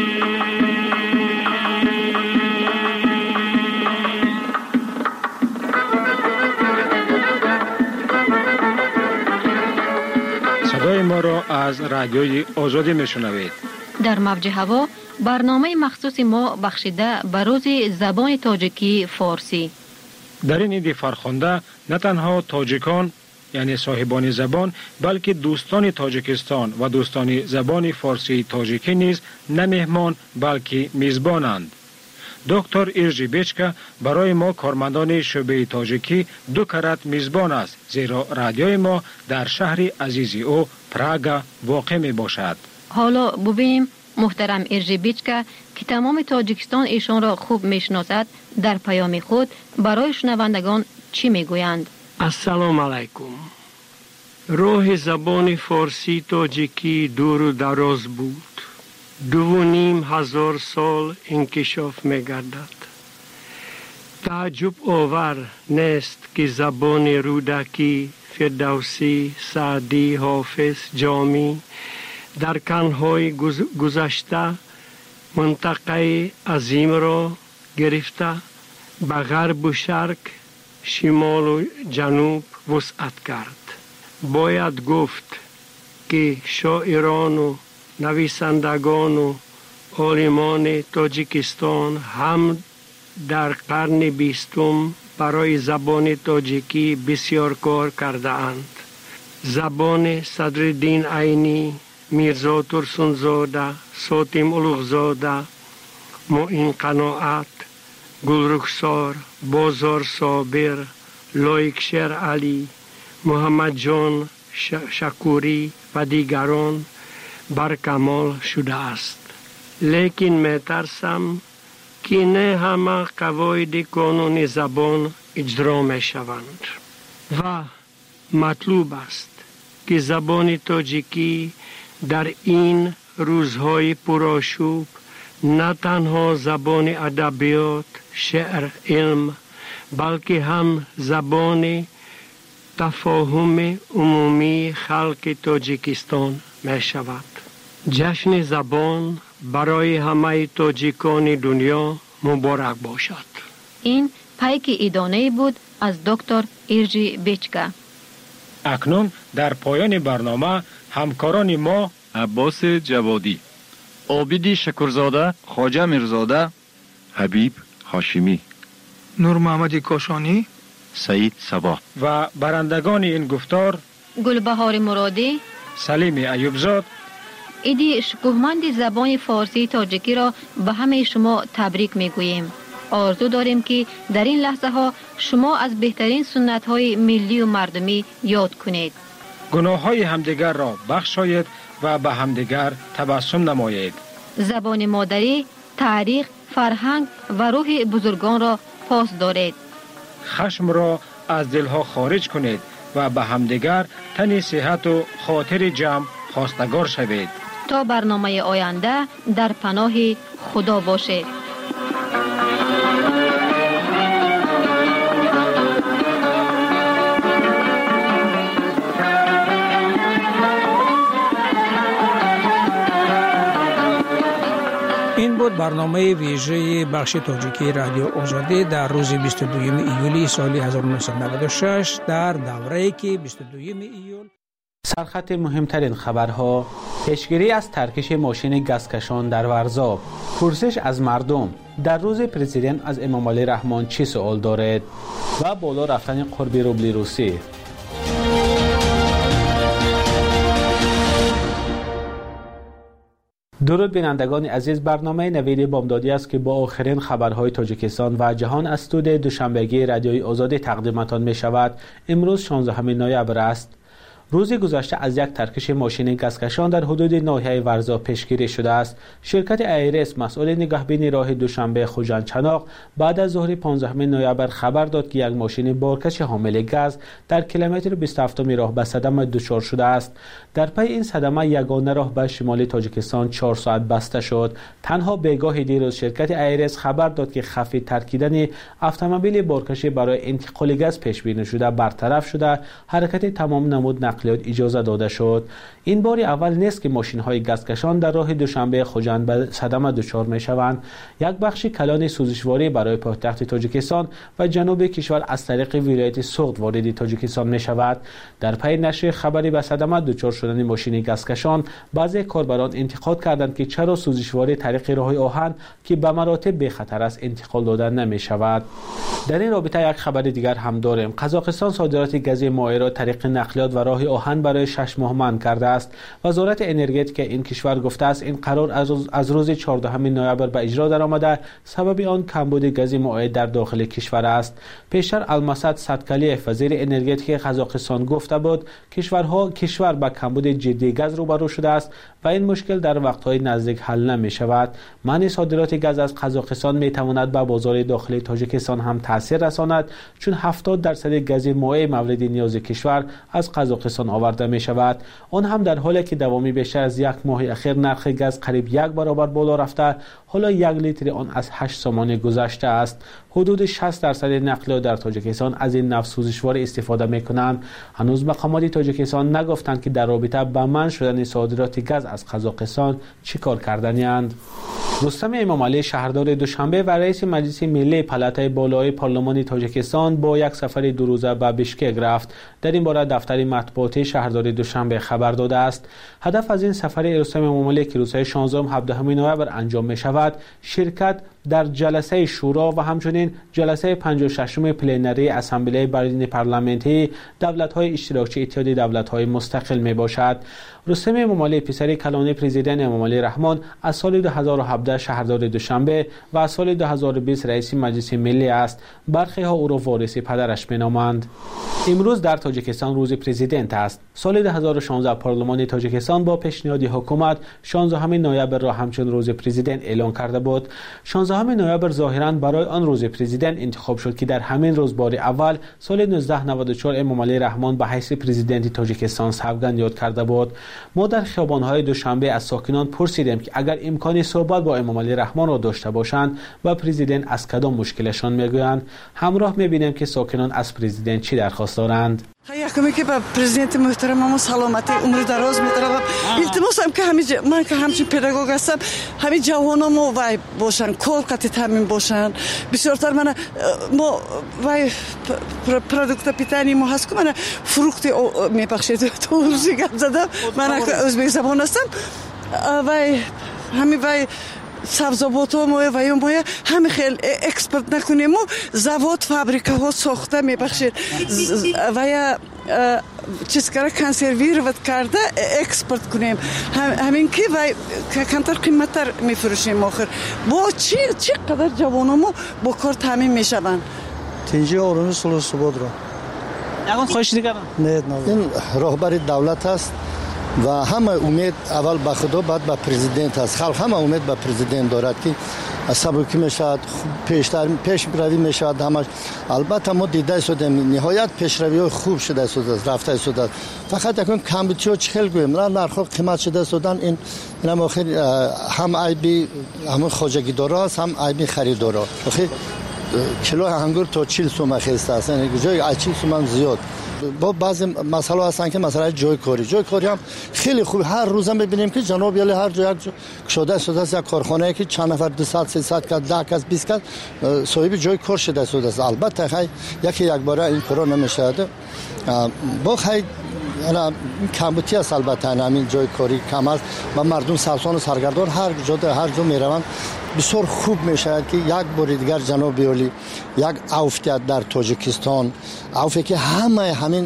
صدای ما را از رادیوی آزادی میشنوید. در موج هوا برنامه مخصوص ما بخشیده به روز زبان تاجیکی فارسی. در این عید فرخنده نه تنها تاجیکان یعنی صاحبان زبان بلکه دوستان تاجیکستان و دوستان زبان فارسی تاجیکی نیز نه مهمان بلکه میزبانند. دکتر ایرجی بیچکا برای ما کارمندان شعبه تاجیکی دو کرات میزبان است، زیرا رادیوی ما در شهر عزیز او پراگا واقع می باشد. حالا ببینیم محترم ایرجی بیچکا که تمام تاجیکستان ایشان را خوب میشناسد در پیام خود برای شنوندگان چی میگویند؟ السلام علیکم. راه زبان فارسی تاجیکی دور و دراز بود. دو و نیم هزار سال انکشاف می‌گردد. تعجب آور نیست که زبان رودکی، فردوسی، سعدی، حافظ، جامی در قرن‌های گذشته منطقه عظیم را گرفته به غرب و شرق، شمال و جنوب وسعت کرد. باید گفت که شاعران و نویسندگان و عالمان تاجیکستان هم در قرن بیستم برای زبان تاجیکی بسیار کار کرده اند. زبان صدرالدین عینی، میرزا ترسونزاده، ساتم اولوغزاده، معین قناعت، گلرخسار، بازار صابر، لایکشیر علی، محمد جان شکوری و دیگران برکمال شده است. لیکن می ترسم که نه همه قواعد قانون زبان اجرا می شوند و مطلوب است که زبان تاجیکی در این روزهای پرآشوب نه تنها زبان ادبیات، شعر، علم بلکه هم زبان تفاهم عمومی خلق تاجیکستان می شود. جشن زبان برای همه تاجیکان دنیا مبارک باشد. این پیک ایدانه بود از دکتر ایرجی بیچکا. اکنون در پایان برنامه همکاران ما عباس جوادی، عابد شکرزاده، خواجه میرزاده، حبیب هاشمی، نور محمد کاشانی، سعید صبا و برندگان این گفتار گلبهار مرادی، سلیم ایوبزاد ایدی شکوهمند زبان فارسی تاجیکی را به همه شما تبریک میگوییم. آرزو داریم که در این لحظه ها شما از بهترین سنت های ملی و مردمی یاد کنید. گناه های همدیگر را بخشایید و به همدیگر تبسم نمایید. زبان مادری، تاریخ، فرهنگ و روح بزرگان را پاس دارید. خشم را از دلها خارج کنید و به همدیگر تن صحت و خاطر جمع خواستگار شوید. تا برنامه آینده در پناه خدا باشید. این بود برنامه ویژه بخش تاجیکی رادیو آزادی در روز بیست و دوم ایولی سال هزار و نهصد و نود و شش در دوره‌ای که بیست و دوم ایول سرخط مهمترین خبرها: پیشگیری از ترکش ماشین گازکشان در ورزاب، پرسش از مردم در روز پرزیدنت از امام علی رحمان چه سوال دارد و بالا رفتن قرب روبل روسی. درود بینندگان عزیز، برنامه نوید بامدادی است که با آخرین خبرهای تاجیکستان و جهان از استودیوی دوشنبگی رادیوی آزادی تقدیمتان می شود. امروز شانزدهم نوامبر است. روز گذشته از یک ترکش ماشین گازکشان در حدود ناحیه ورزا پیشگیری شده است. شرکت ایرس مسئول نگهبانی راه دوشنبه خوجند چناق بعد از ظهر پانزدهم نوامبر خبر داد که یک ماشین بارکش حامل گاز در کیلومتر بیست و هفت راه به صدمه دچار شده است. در پی این صدمه یگانه راه به شمال تاجیکستان چهار ساعت بسته شد. تنها بگاه دیروز شرکت ایرس خبر داد که خفی ترکیدن اتومبیل بارکشی برای انتقال گاز پیش بینی شده برطرف شده، حرکت تمام نمود نقلیات اجازه داده شد. این بار اول نیست که ماشین های گازکشان در راه دوشنبه خوجند به صدمه دچار می شوند. یک بخش کلان سوزشواری برای پایتخت تاجیکستان و جنوب کشور از طریق ولایت سوغد وارد تاجیکستان می شود. در پی نشر خبری به صدمه دچار شدن ماشین گازکشان، بعضی کاربران انتقاد کردند که چرا سوزشواری طریق راه آهن که به مراتب به خطر است انتقال داده نمی شود. در این رابطه یک خبر دیگر هم داریم. قزاقستان صادرات گاز مائع را طریق نقلیات و راه آهن برای شش ماه منع کرده است. وزارت انرژی این کشور گفته است این قرار از روز, از روز چهاردهم نوامبر به اجرا درآمده. سبب آن کمبود گاز مائع در داخل کشور است. پیشتر المسد صدکلیف وزیر انرژی قزاقستان گفته بود کشورها کشور با کمبود جدی گاز روبرو شده است و این مشکل در وقت‌های نزدیک حل نمی شود. منع صادرات گاز از قزاقستان می تواند به بازار داخلی تاجیکستان هم تاثیر رساند، چون هفتاد درصد گاز مائع مورد نیاز کشور از قزاقستان آورده می شود. آن هم در حالی که دوامی بیشتر از یک ماه اخیر نرخ گاز قریب یک برابر بالا رفته، حالا یک لیتر آن از هشت سومانی گذشته است. حدود شصت درصد نقلیات در تاجیکستان از این نفت سوزشوار استفاده می کنند. هنوز مقامات تاجیکستان نگفتند که در رابطه با منع شدن صادرات گاز از قزاقستان چیکار کردنی‌اند. رستم امام علی شهردار دوشنبه و رئیس مجلس ملی پلاتای بالای پارلمان تاجیکستان با یک سفر دو روزه به بشکک رفت. در این باره دفتر مطبوعاتی شهردار دوشنبه خبر داده است. هدف از این سفر رستم امام علی که روزهای شانزدهم و هفدهم نوامبر انجام می شود، شرکت در جلسه شورا و همچنین جلسه پنجاه و ششم پلنری اسامبله بین پارلمانتی دولت‌های اشتراکی اتحاد دولت‌های مستقل می باشد. رستم امام علی پسر کلان پرزیدنت امام علی رحمان از سال دو هزار و هفده شهردار دوشنبه و از سال دو هزار و بیست رئیس مجلس ملی است. برخی ها او را وارث پدرش مینامند. امروز در تاجیکستان روز پرزیدنت است. سال دو هزار و شانزده پارلمان تاجیکستان با پیشنهاد حکومت شانزدهم نوامبر را همچون روز پرزیدنت اعلام کرده بود. شانزدهم نوامبر ظاهرا برای آن روز پرزیدنت انتخاب شد که در همین روز بار اول سال نوزده نود و چهار امام علی رحمان به حیث پرزیدنت تاجیکستان سوگند یاد کرده بود. ما در خیابان‌های دوشنبه از ساکنان پرسیدیم که اگر امکانی صحبت با امام علی رحمان را داشته باشند و پرزیدنت از کدام مشکلشان میگویند. همراه می‌بینیم که ساکنان از پرزیدنت چی درخواست دارند. یکمی که به پرزیدنت محترم ما سلامتی عمر دراز می‌طلبم. التماسم که همین من که همچین پداگوگ هستم، همین جوانامو وای باشن، کار قطعی تامین باشن. بسیارتر من ما وای پروداکت پیتانی ما هست که من فروخت میبخشید تو روزی گپ زدم. من ازبک زبان هستم. وای همین وای سبزیجات و یا ما همه خیلی اکسپورت نکنیم و زواد فابریکه ها ساخته میبخشید و یا چیز کرده کنسرویر و کرده اکسپورت کنیم همین که و کمتر قیمت تر میفروشیم آخر با چی چی قدر جوانمو با کار تامین میشوند تنجی اورونو سلو سبود رو یکان خواهش دیگر نه این راهبر دولت است و همه امید اول به خدا بعد به پرزیدنت است خلق همه امید به پرزیدنت دارد که سبکی میشود پیشتر پیش روی میشود همش البته ما دیده شدیم نهایت پیشروی خوب شده است رفته شده فقط یکم کمبودی و چخل گویم نه نرخ قیمت شده شدن این اینم آخر هم عیبی هم خواجگی داره است هم عیبی خریدار آخر کیلو انگور تا چهل تومان خسته است یعنی جای چهل تومان زیاد با بعضی مسائل هستن که مثلا جای کاری جای کاری هم خیلی خوب هر روز هم ببینیم که جناب یالی هر جای شده شده است یک کارخانه که چند نفر دویست سیصد کس ده کس بیست کس صاحب جای کار شده شده است البته خیلی یکی یک بار این کارا نمیشه با خیلی انا کمبودی است البته همین جای کاری کم است و مردم سرسان و سرگردان هر جا هر جا میروند بسیار خوب میشه که یک بار دیگر جناب یالی یک افتاد در تاجیکستان افتی که همه همین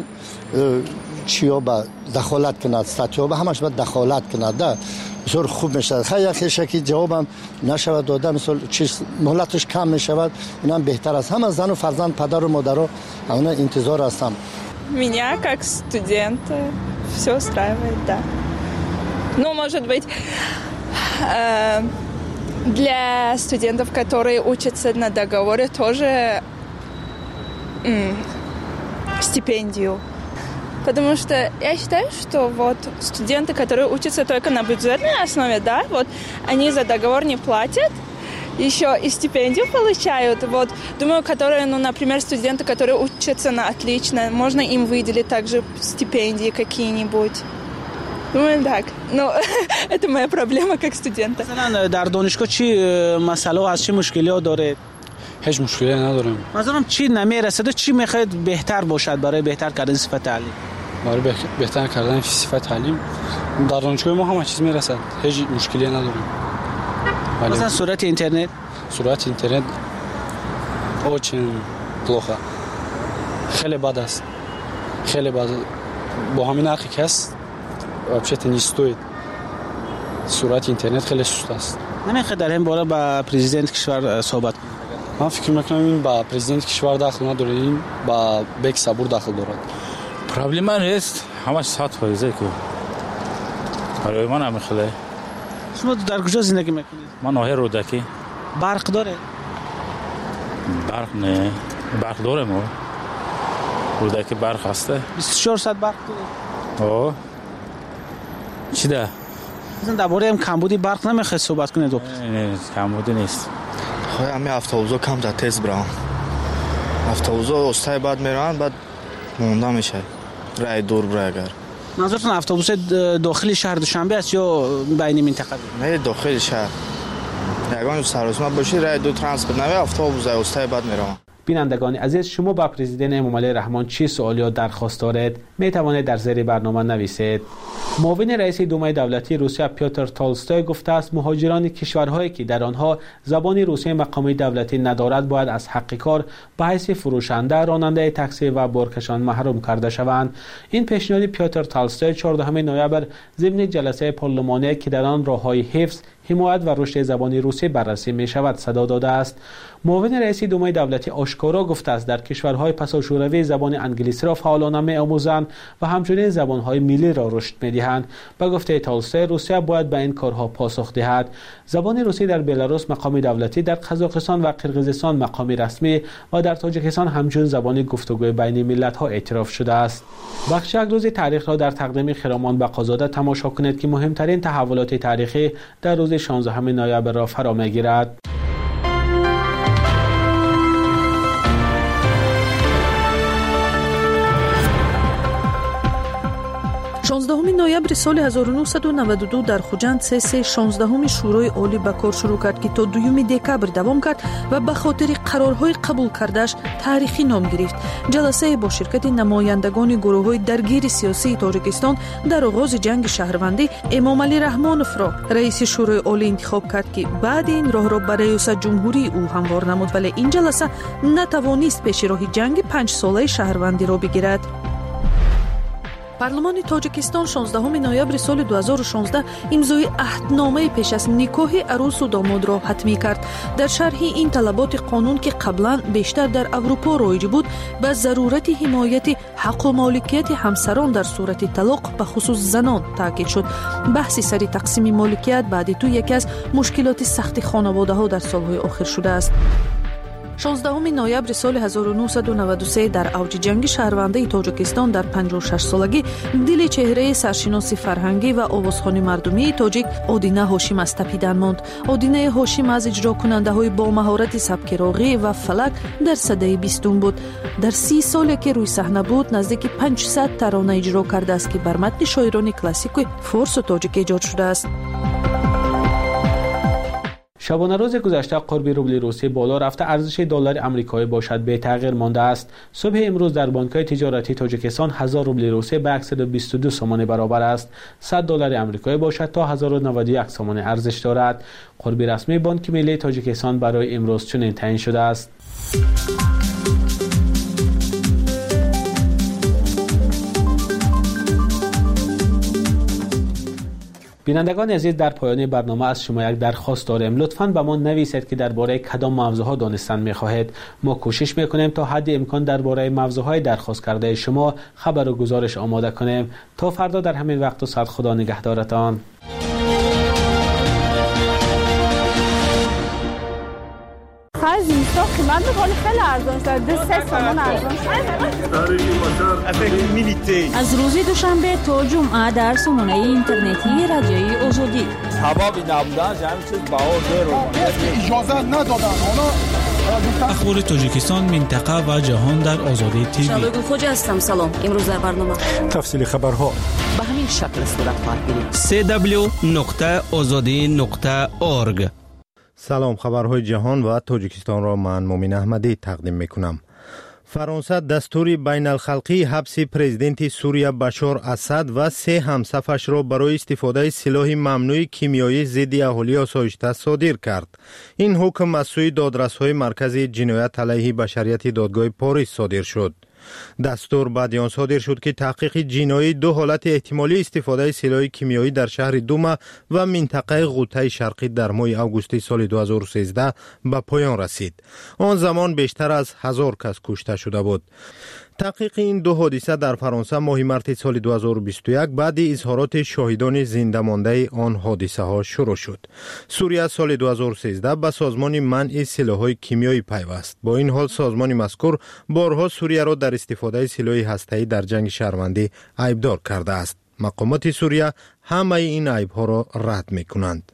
چیا با دخالت کند ستیاب همش با دخالت کند بسیار خوب میشه خیلی خیلی که جوابم نشود داده مثلا چیز مهلتش کم میشود اینم بهتر است همه زن و فرزند پدر و مادر اونا انتظار هستم. Меня как студента все устраивает, да. Ну, может быть, э, для студентов, которые учатся на договоре, тоже м, стипендию. Потому что я считаю, что вот студенты, которые учатся только на бюджетной основе, да, вот они за договор не платят, еще и стипендию получают. Вот, думаю, которые, ну, например, студенты, которые учатся на отлично, можно им выделить также стипендии какие-нибудь. Думаю, так. Ну, это моя проблема как студента. مثلا در دانشگاه چی مسئله و از چی مشکلی داره؟ هیچ مشکلی نداریم. مثلا چی نمیرسه چی میخواید بهتر باشد برای بهتر کردن صفت تعلیم؟ برای بهتر کردن صفت تعلیم در دانشگاه ما همه چیز میرسد. هیچ مشکلی نداریم. مثلا سرعت اینترنت سرعت اینترنت очень плохо. خیلی بد است. خیلی بد. با همین نرخی که هست вообще-то не стоит. سرعت اینترنت خیلی سست است. نمیخواد در این باره با پرزیدنت کشور صحبت کنیم. من فکر میکنم این با پرزیدنت کشور داخل نداره این با بک صبور داخل دارد. پرابلم نیست همش صد فایزه که برای من هم خیلی. شما در کجا زندگی میکنید؟ من ناحیه رودکی. برق داره؟ برق نه برق داره ما رودکی برق هسته بیست و چهار ساعت برق داره؟ آه چی ده؟ مثلا درباره هم کمبودی برق نمیخواد صحبت کنید؟ نه نه کمبودی نیست. خواهی همه افتا کم در تیز برام افتا استای بعد میرن بعد مونده میشه رای دور برای اگر منظورتون اتوبوس داخلی شهر دوشنبه است یا بین منطقه؟ نه داخل شهر یگان سراسمت باشی رای دو ترانسپورت نوی اتوبوس استای بعد میرم. بینندگان عزیز شما با پرزیدنت امامعلی رحمان چه سوالی یا درخواست دارید می توانید در زیر برنامه نویسید. معاون رئیس دومای دولتی روسیه پیوتر تولستوی گفته است مهاجران کشورهایی که در آنها زبان روسی مقامی دولتی ندارد باید از حق کار به حیث فروشنده، راننده تاکسی و بارکشان محروم کرده شوند. این پیشنهاد پیوتر تولستوی چهاردهم نوامبر ضمن جلسه پارلمانی که در آن راههای حفظ، حمایت و رشد زبان روسی بررسی می شود صدا داده است. معاون رئیس دومای دولتی آشکارا گفته است در کشورهای پساشوروی زبان انگلیسی را فعالانه می آموزند و همچنین زبانهای ملی را رشد می دهند. با گفته تولستوی روسیه باید به این کارها پاسخ دهد. زبان روسی در بلاروس مقامی دولتی، در قزاقستان و قرقیزستان مقامی رسمی و در تاجیکستان همچون زبان گفتگوی بین ملت‌ها اعتراف شده است. بخش یک روز تاریخ را در تقدیم خرامان بقازاده تماشا کنید که مهمترین تحولات تاریخی در روز شانزدهم نوامبر را فرا می‌گیرد. شانزدهم نوامبر سال هزار و نهصد و نود و دو در خوجند سه سه شانزدهم شورای عالی به کار شروع کرد که تا دوم دکبر دوام کرد و به خاطر قرارهای قبول کردهش تاریخی نام گرفت. جلسه با شرکت نمایندگان گروه‌های درگیر سیاسی تاجیکستان در آغاز جنگ شهروندی امام علی رحمانوف را رئیس شورای عالی انتخاب کرد که بعد این راه را برای ریاست جمهوری او هموار نمود، ولی این جلسه نتوانست پیش راه جنگ پنج ساله شهروندی را بگیرد. پارلمان تاجیکستان شانزدهم نوامبر سال دو هزار و شانزده امضای عهدنامه پیش از نکاح عروس و داماد را حتمی کرد. در شرح این طلبات قانون که قبلا بیشتر در اروپا رایج بود، به ضرورت حمایت حق و مالکیت همسران در صورت طلاق به خصوص زنان تاکید شد. بحث سر تقسیم مالکیت بعد تو یکی از مشکلات سخت خانواده ها در سالهای آخر شده است. شانزدهم نوامبر سال هزار و نهصد و نود و سه در اوج جنگ شهروندی تاجیکستان در پنجاه و شش سالگی دل چهره سرشناس فرهنگی و آوازخوان مردمی تاجیک آدینه هاشم از تپیدن ماند. آدینه هاشم از اجرا کننده های با مهارت سبک راقی و فلک در سده بیستم بود. در سی سالی که روی صحنه بود نزدیک پانصد ترانه اجرا کرده است که بر متن شاعران کلاسیک فارس و تاجیک ایجاد شده است. شبانه روز گذشته قرب روبل روسی بالا رفته، ارزش دلار آمریکایی باشد به تغییر مانده است. صبح امروز در بانک‌های تجارتی تاجیکستان هزار روبل روسی به صد و بیست و دو سوم برابر است. صد دلار آمریکایی باشد تا هزار و نود و یک سوم ارزش دارد. قرب رسمی بانک ملی تاجیکستان برای امروز چنین تعیین شده است. بینندگان عزیز، در پایان برنامه از شما یک درخواست داریم. لطفاً به ما نویسید که درباره کدام موضوعها دانستن می‌خواهید. ما کوشش می‌کنیم تا حد امکان درباره موضوعهای درخواست کرده شما خبر و گزارش آماده کنیم. تا فردا در همین وقت و ساعت خدا نگهدارتان. خیلی زیستا قیمت می‌کنه خیلی ارزان شد. دو سه سومن ارزان شد. از روز دوشنبه تا جمعه در سامانه اینترنتی رادیوی آزادی. سبب نبودن همین چیز بهار داره. اجازه ندادن. اخبار تاجیکستان، منطقه و جهان در آزادی تیوی. شبگون خوجا هستم. سلام. امروز در برنامه تفصیل خبرها به همین شکل صورت خواهد گرفت. سی دبلیو نقطه آزادی نقطه اورگ. سلام، خبرهای جهان و تاجیکستان را من مومن احمدی تقدیم میکنم. فرانسه دستور بین الخلقی حبس پرزیدنت سوریه بشار اسد و سه همصفش را برای استفاده سلاح ممنوع کیمیایی ضد اهالی آسایشته صادر کرد. این حکم از سوی دادرس‌های مرکز جنایت علیه بشریت دادگاه پاریس صادر شد. دستور بعد آن صادر شد که تحقیق جنایی دو حالت احتمالی استفاده سلاح کیمیایی در شهر دوما و منطقه غوطه شرقی در ماه آگوست سال دو هزار و سیزده به پایان رسید. آن زمان بیشتر از هزار کس کشته شده بود. تحقیق این دو حادثه در فرانسه ماه مارس سال دو هزار و بیست و یک بعد اظهارات شاهدان زنده مانده آن حادثه ها شروع شد. سوریه سال دو هزار و سیزده به سازمان منع سلاح‌های کیمیایی پیوست. با این حال سازمان مذکور بارها سوریه را در استفاده سلاح هسته‌ای در جنگ شهروندی عیبدار کرده است. مقامات سوریه همه این عیب‌ها را رد می‌کنند.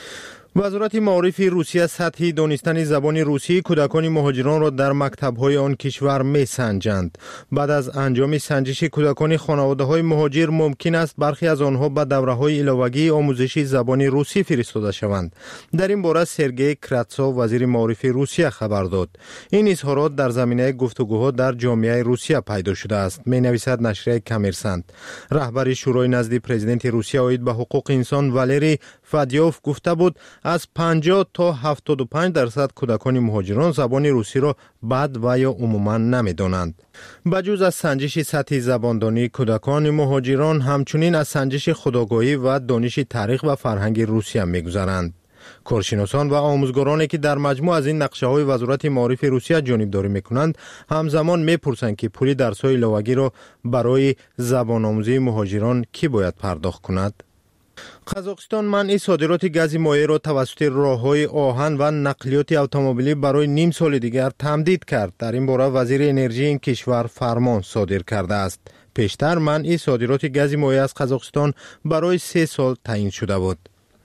وزارت معارف روسیه سطح دانستن زبان روسی کودکان مهاجران را در مکتب‌های آن کشور می‌سنجند. بعد از انجام سنجش کودکان خانواده‌های مهاجر ممکن است برخی از آنها به دوره‌های علاوگی آموزشی زبان روسی فرستاده شوند. در این باره سرگئی کراتسوف وزیر معارف روسیه خبر داد. این اظهارات در زمینه گفتگوها در جامعه روسیه پیدا شده است. می‌نویسد نشریه کامرسانت. رهبر شورای نزد پرزیدنت روسیه اید به حقوق انسان والری فادیوف گفته بود از پنجاه تا هفتاد و پنج درصد کودکان مهاجران زبان روسی را بد و یا عموما نمی‌دانند. بجز از سنجش سطح زباندانی کودکان مهاجران همچنین از سنجش خودآگاهی و دانش تاریخ و فرهنگ روسیه می‌گذرند. کارشناسان و آموزگارانی که در مجموع از این نقشه‌های وزارت معارف روسیه جانبداری می‌کنند همزمان می‌پرسند که پول درس‌های علاوگی را برای زبان آموزی مهاجران کی باید پرداخت کند؟ قزاقستان منع صادرات گاز مایع را توسط راه‌های آهن و نقلیات اتومبیلی برای نیم سال دیگر تمدید کرد. در این باره وزیر انرژی این کشور فرمان صادر کرده است. پیشتر منع صادرات گاز مایع از قزاقستان برای سه سال تعیین شده بود.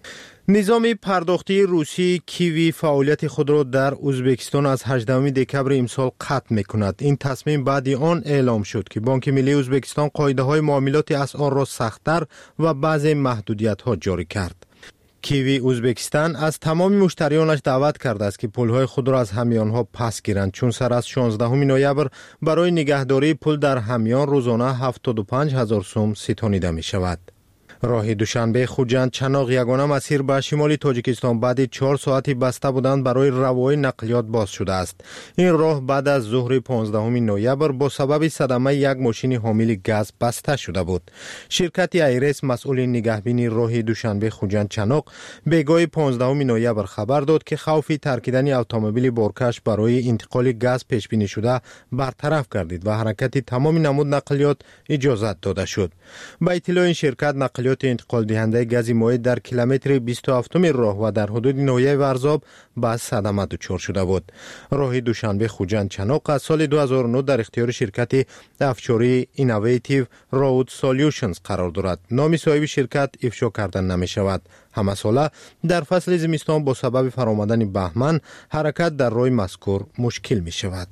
نظام پرداختی روسی کیوی فعالیت خود را در ازبکستان از هجدهم دکبر امسال قطع می‌کند. این تصمیم بعد آن اعلام شد که بانک ملی ازبکستان قاعده‌های معاملات اسعار را سخت‌تر و بعضی محدودیت‌ها جاری کرد. کیوی ازبکستان از تمام مشتریانش دعوت کرده است که پولهای خود را از همیانها پس گیرند، چون سر از شانزدهم نوامبر برای نگهداری پول در همیان روزانه هفتاد و پنج هزار سوم ستانیده می شود. راه دوشنبه خوجند چناق یگانه مسیر به شمال تاجیکستان بعد چهار ساعتی بسته بودند برای روای نقلیات باز شده است. این راه بعد از ظهر پانزدهم نوامبر با سبب صدمه یک ماشین حامل گاز بسته شده بود. شرکت ایرس مسئول نگهبانی راه دوشنبه خوجند چناق بگاه پانزدهم نوامبر خبر داد که خوف ترکیدن اتومبیل بارکش برای انتقال گاز پیش بینی شده برطرف گردید و حرکت تمام نمود نقلیات اجازت داده شد. با اطلاع این شرکت نقلیات انتقال دهنده گاز مایع در کیلومتر بیست و هفت راه و در حدود ناحیه ورزاب با صدمه دچار شده بود. راه دوشنبه خوجند چناق از سال دو هزار و نه در اختیار شرکت افشاری اینوویتیو رود سولوشنز قرار دارد. نام صاحب شرکت افشا کردن نمی شود. همه ساله در فصل زمستان با سبب فرآمدن بهمن حرکت در راه مذکور مشکل می شود.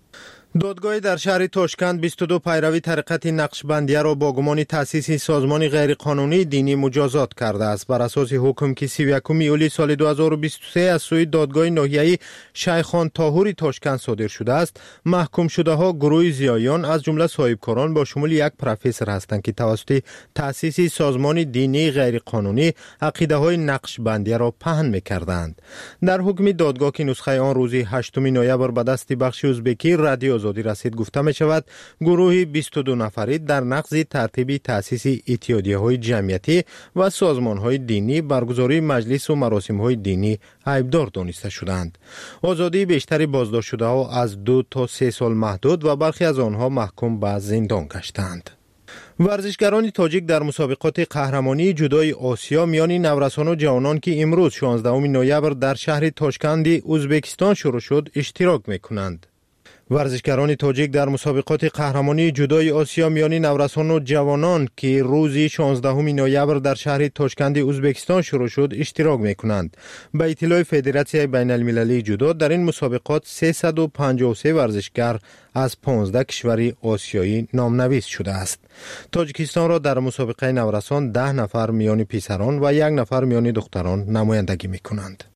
دادگاه در شهر تاشکند بیست و دو پیروی طریقت نقشبندیه را با گمان تأسیس سازمان غیرقانونی دینی مجازات کرده است. بر اساس حکم که سی و یکم یولی سال دو هزار و بیست و سه از سوی دادگاه ناحیه‌ای شیخان طاهوری تاشکند صادر شده است، محکوم شده ها گروه زیایان از جمله صاحبکاران با شمول یک پروفسور هستند که توسط تأسیس سازمان دینی غیرقانونی عقیده های نقشبندیه را پهن می‌کردند. در حکم دادگاه که نسخه آن روز هشتم نوامبر به دست بخش ازبکی رادیو آزادی رسید گفته می شود گروه بیست و دو نفری در نقض ترتیب تأسیس اتحادیه های جمعیتی و سازمان های دینی برگزاری مجلس و مراسم های دینی عیبدار دانسته شدند. آزادی بیشتری بازداشت شده ها از دو تا سه سال محدود و برخی از آنها محکوم به زندان گشتند. ورزشگران تاجیک در مسابقات قهرمانی جودوی آسیا میان نورسان و جوانان که امروز شانزدهم نوامبر در شهر تاشکند ازبکستان شروع شد اشتراک میکنند. ورزشگران تاجیک در مسابقات قهرمانی جودوی آسیا میان نورسان و جوانان که روز شانزدهم نوامبر در شهر تاشکند ازبکستان شروع شد اشتراک میکنند. به اطلاع فدراسیون بین المللی جودو در این مسابقات سیصد و پنجاه و سه ورزشگر از پانزده کشور آسیایی نامنویس شده است. تاجیکستان را در مسابقه نورسان ده نفر میان پسران و یک نفر میان دختران نمایندگی میکنند.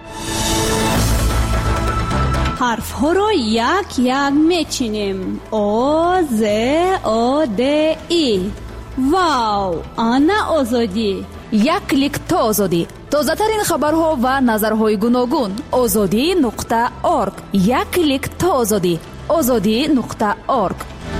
حرف ها رو یک یک میچینیم. او ز او د ای. واو، آنا آزادی. یک کلیک تا آزادی. تازه ترین خبرها و نظرهای گوناگون. آزادی نقطه اورگ. یک کلیک تا آزادی. آزادی نقطه اورگ.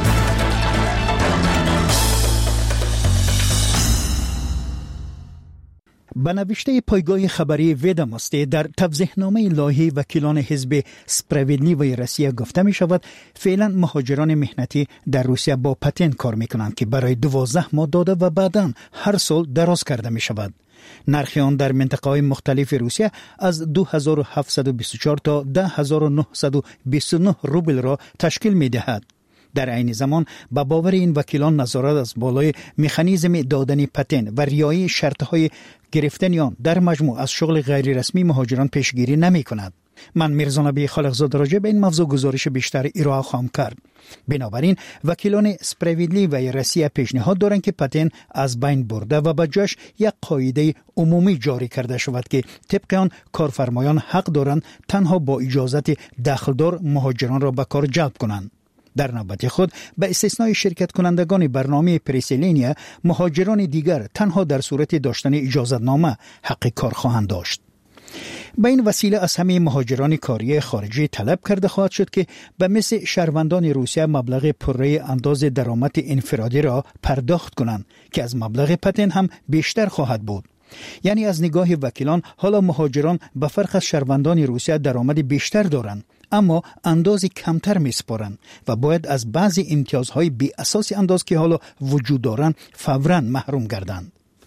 به نوشته پایگاه خبری ویداماستی در توضیحنامه لایحه وکیلان حزب سپراویدلیوی روسیه گفته می شود فعلا مهاجران مهنتی در روسیه با پتن کار می کنند که برای دوازده ماه داده و بعداً هر سال دراز کرده می شود. نرخ آن در منطقه‌های مختلف روسیه از دو هزار و هفتصد و بیست و چهار تا ده هزار و نهصد و بیست و نه روبل را تشکیل می دهد. در عین زمان با باور این وکیلان نظارت از بالای مکانیزم دادن پتن و رعایت شرطهای گرفتن آن در مجموع از شغل غیر رسمی مهاجران پیشگیری نمی کند. من میرزا نبی خالقزاده راجع به این موضوع گزارش بیشتر ارائه خواهم کرد. بنابراین وکیلان سپراویدلی و روسیه پیشنهاد دارند که پتن از بین برده و به جاش یک قاعده عمومی جاری کرده شود که طبق آن کارفرمایان حق دارند تنها با اجازت دخلدار مهاجران را به کار جلب کنند. در نوبت خود به استثنای شرکت کنندگان برنامه پریسیلینیا مهاجران دیگر تنها در صورت داشتن اجازت نامه حق کار خواهند داشت. به این وسیله از همه مهاجران کاری خارجی طلب کرده خواهد شد که به مثل شهروندان روسیه مبلغ پره انداز درآمد انفرادی را پرداخت کنند که از مبلغ پتن هم بیشتر خواهد بود. یعنی از نگاه وکیلان حالا مهاجران به فرق از شهروندان روسیه درآمد بیشتر دارند اما اندازی کمتر میسپارند و باید از بعضی امتیازهای بی اساس انداز که حالا وجود دارند فوراً محروم گردند.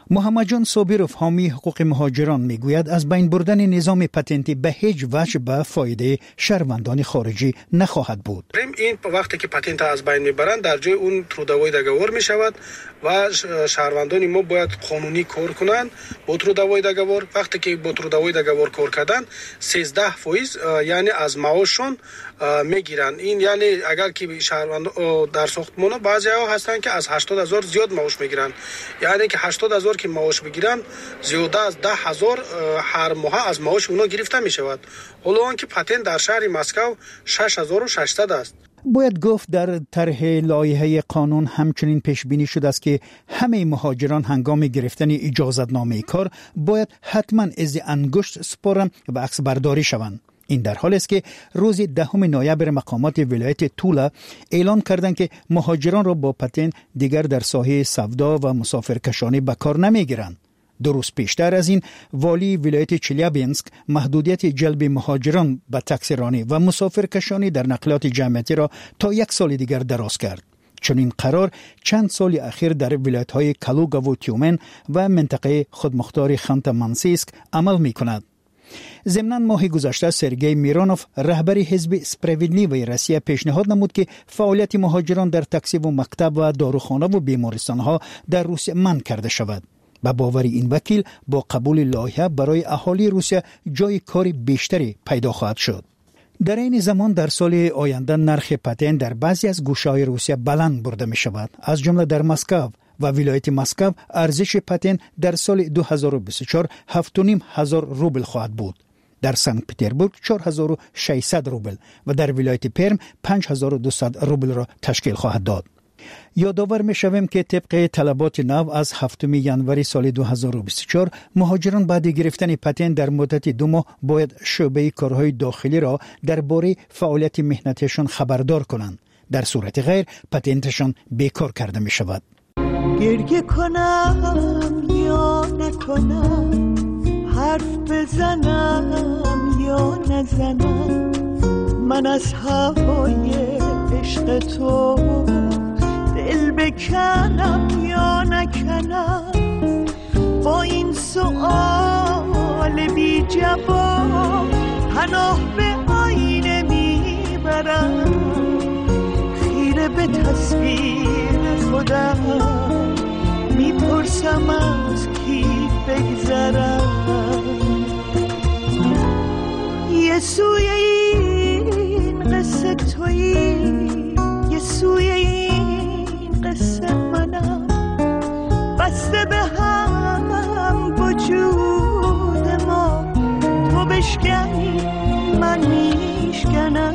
محمد جان صابروف حامی حقوق مهاجران میگوید از بین بردن نظام پتنتی به هیچ وجه به فایده شهروندان خارجی نخواهد بود. این وقتی که پتنت از بین میبرند در جای اون трудовой договор میشود و شهروندان ما باید قانونی کار کنند با трудовой договор. وقتی که با трудовой договор کار کردن سیزده فیصد یعنی از معاششون میگیرن. این یعنی اگر که شهروند در ساختمان بعضی‌ها هستن که از هشتاد هزار زیاد معاش میگیرن، یعنی که هشتاد هزار که معاش بگیرن زیاده از ده هزار هر ماه از معاش اونا گرفته می شود. حالا آنکه پتنت در شهر مسکو شش هزار و ششصد است. باید گفت در طرح لایحه قانون همچنین پیش بینی شده است که همه مهاجران هنگام گرفتن اجازتنامه کار باید حتما از انگشت سپارن و عکس برداری شوند. این در حالی است که روز دهم نوامبر مقامات ولایت تولا اعلان کردند که مهاجران را با پتنت دیگر در ساحه سودا و مسافرکشانی به کار نمیگیرند. دو روز پیشتر از این والی ولایت چلیابینسک محدودیت جلب مهاجران به تاکسیرانی و مسافرکشانی در نقلات جمعیتی را تا یک سال دیگر دراز کرد. چون این قرار چند سال اخیر در ولایت‌های کالوگا و تیومن و منطقه خودمختار خانت مانسیسک عمل می‌کند. ضمناً ماه گذشته سرگئی میرانوف رهبر حزب اسپراویدلیوی روسیه پیشنهاد نمود که فعالیت مهاجران در تاکسی و مکتب و داروخانه و بیمارستان‌ها در روسیه منع کرده شود. به باور این وکیل با قبول لایحه برای اهالی روسیه جای کار بیشتری پیدا خواهد شد. در این زمان در سال آینده نرخ پتنت در بعضی از گوشه‌های روسیه بلند برده می شود. از جمله در مسکو و ولایت مسکو ارزش پتنت در سال دو هزار و بیست و چهار هفت و نیم هزار روبل خواهد بود. در سنت پترزبورگ چهار هزار و ششصد روبل و در ولایت پرم پنج هزار و دویست روبل را تشکیل خواهد داد. یادآور می شویم که طبق طلبات نو از هفتم ژانویه سال دو هزار و بیست و چهار مهاجران بعد گرفتن پتنت در مدت دو ماه باید شعبه کارهای داخلی را درباره فعالیت مهنتیشان خبردار کنند. در صورت غیر پتنتشان بیکار کرده می شود. گریه کنم یا نکنم، حرف بزنم یا نزنم، من از هوای عشق تو دل بکنم یا نکنم، با این سؤال بی جواب پناه به آینه میبرم، خیره به تصویر خودم میپرسم از کی بگذرم. یه سوی این قصه تویی، یه سوی این قصه منم، بسته به هم وجود ما، تو بشکنی من میشکنم.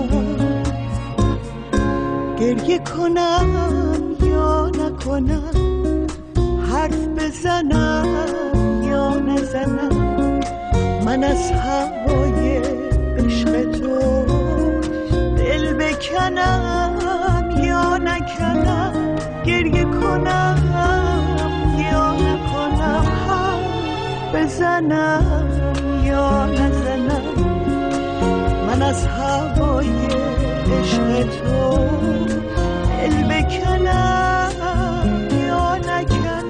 گریه کنم یا نکنم، حرف بزنم یا نزنم، من از هوای عشق تو دل بکنم یا نکنم، گریه کنم یا نکنم، حرف بزنم یا نزنم، من از هوای عشق تو دل بکنم یا نکنم.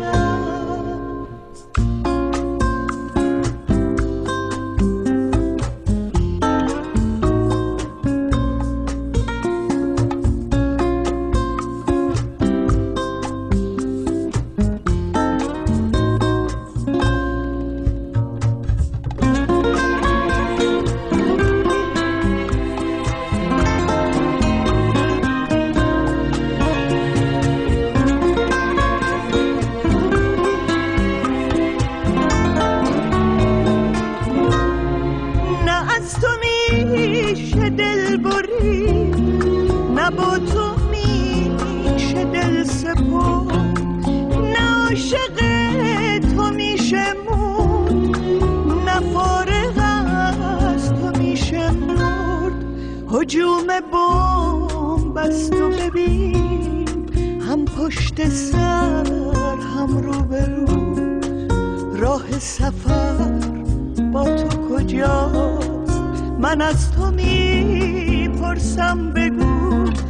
هجوم بمب است و ببین، هم پشت سر هم رو به رو، راه سفر با تو کجاست؟ من از تو میپرسم بگو،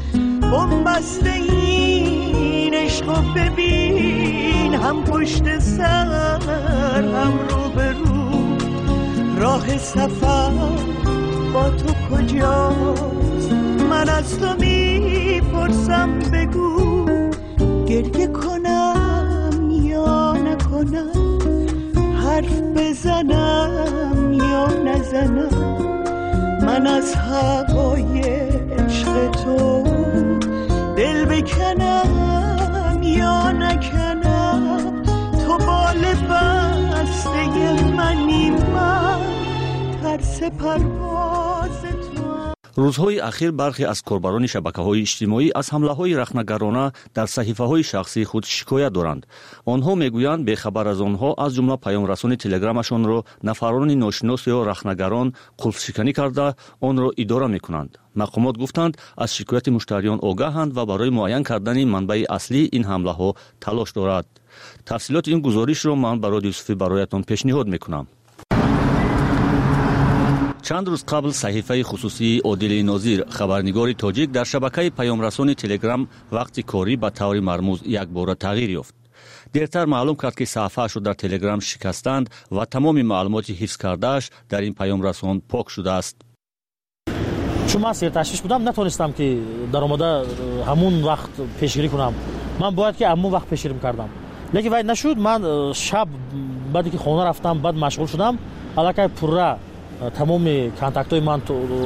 بنبسته این عشق ببین، هم پشت سر هم رو به رو، راه سفر با تو کجاست؟ من از تو میپرسم بگو، گریه کنم یا نکنم، حرف بزنم یا نزنم، من از هوای عشق تو دل بکنم یا نکنم، تو بال بسته منی، من ترس پرواز تو. روزهای اخیر برخی از کاربران شبکه‌های اجتماعی از حمله‌های رخنه‌گرانه در صحیفه‌های شخصی خود شکایت دارند. آنها میگویند بخبر از آنها از جمله پیام‌رسان تلگرامشان را نفران ناشناس یا رخنه‌گران قلف‌شکنی کرده آن را اداره می‌کنند. مقامات گفتند از شکایت مشتریان آگاهند و برای معاین کردن منبع اصلی این حمله‌ها تلاش دارند. تفصیلات این گزارش را من برای یوسفی برایتان پیشنهاد می‌کنم. چند روز قبل صحیفه خصوصی عادل ناظر خبرنگار تاجیک در شبکه پیام‌رسان تلگرام وقتی کاری به طور مرموز یک بار تغییر یافت. دیرتر معلوم کرد که صفحه‌اش را در تلگرام شکستند و تمام معلومات حفظ کرده‌اش در این پیام‌رسان پاک شده است. چون من سیر تشویش بودم نتونستم که در آمده همون وقت پیشگیری کنم. من باید که همون وقت پیشگیری می‌کردم. لیکن وای نشد. من شب بعدی که خانه رفتم بعد مشغول شدم الکی پورا تمام کانتاکت‌های من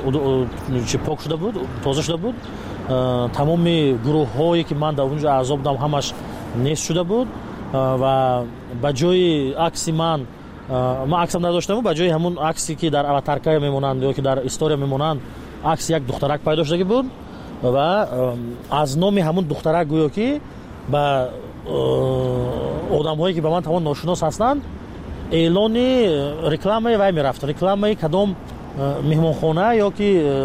چه پاک شده بود، تازه شده بود. تمام گروه‌هایی که من در اونجا اعضا بودم همش نیست شده بود و به جای عکس من من عکسم نداشتم، به جای همون عکسی که در اواتارکای میمونند یا که در استوری میمونند عکس یک دخترک پیدا شده بود و از نام همون دخترک گویا که به آدم‌هایی که به من تمام ناشناس هستند اعلان رکلام وای میرفت. رکلام کدام مهمانخانه یا که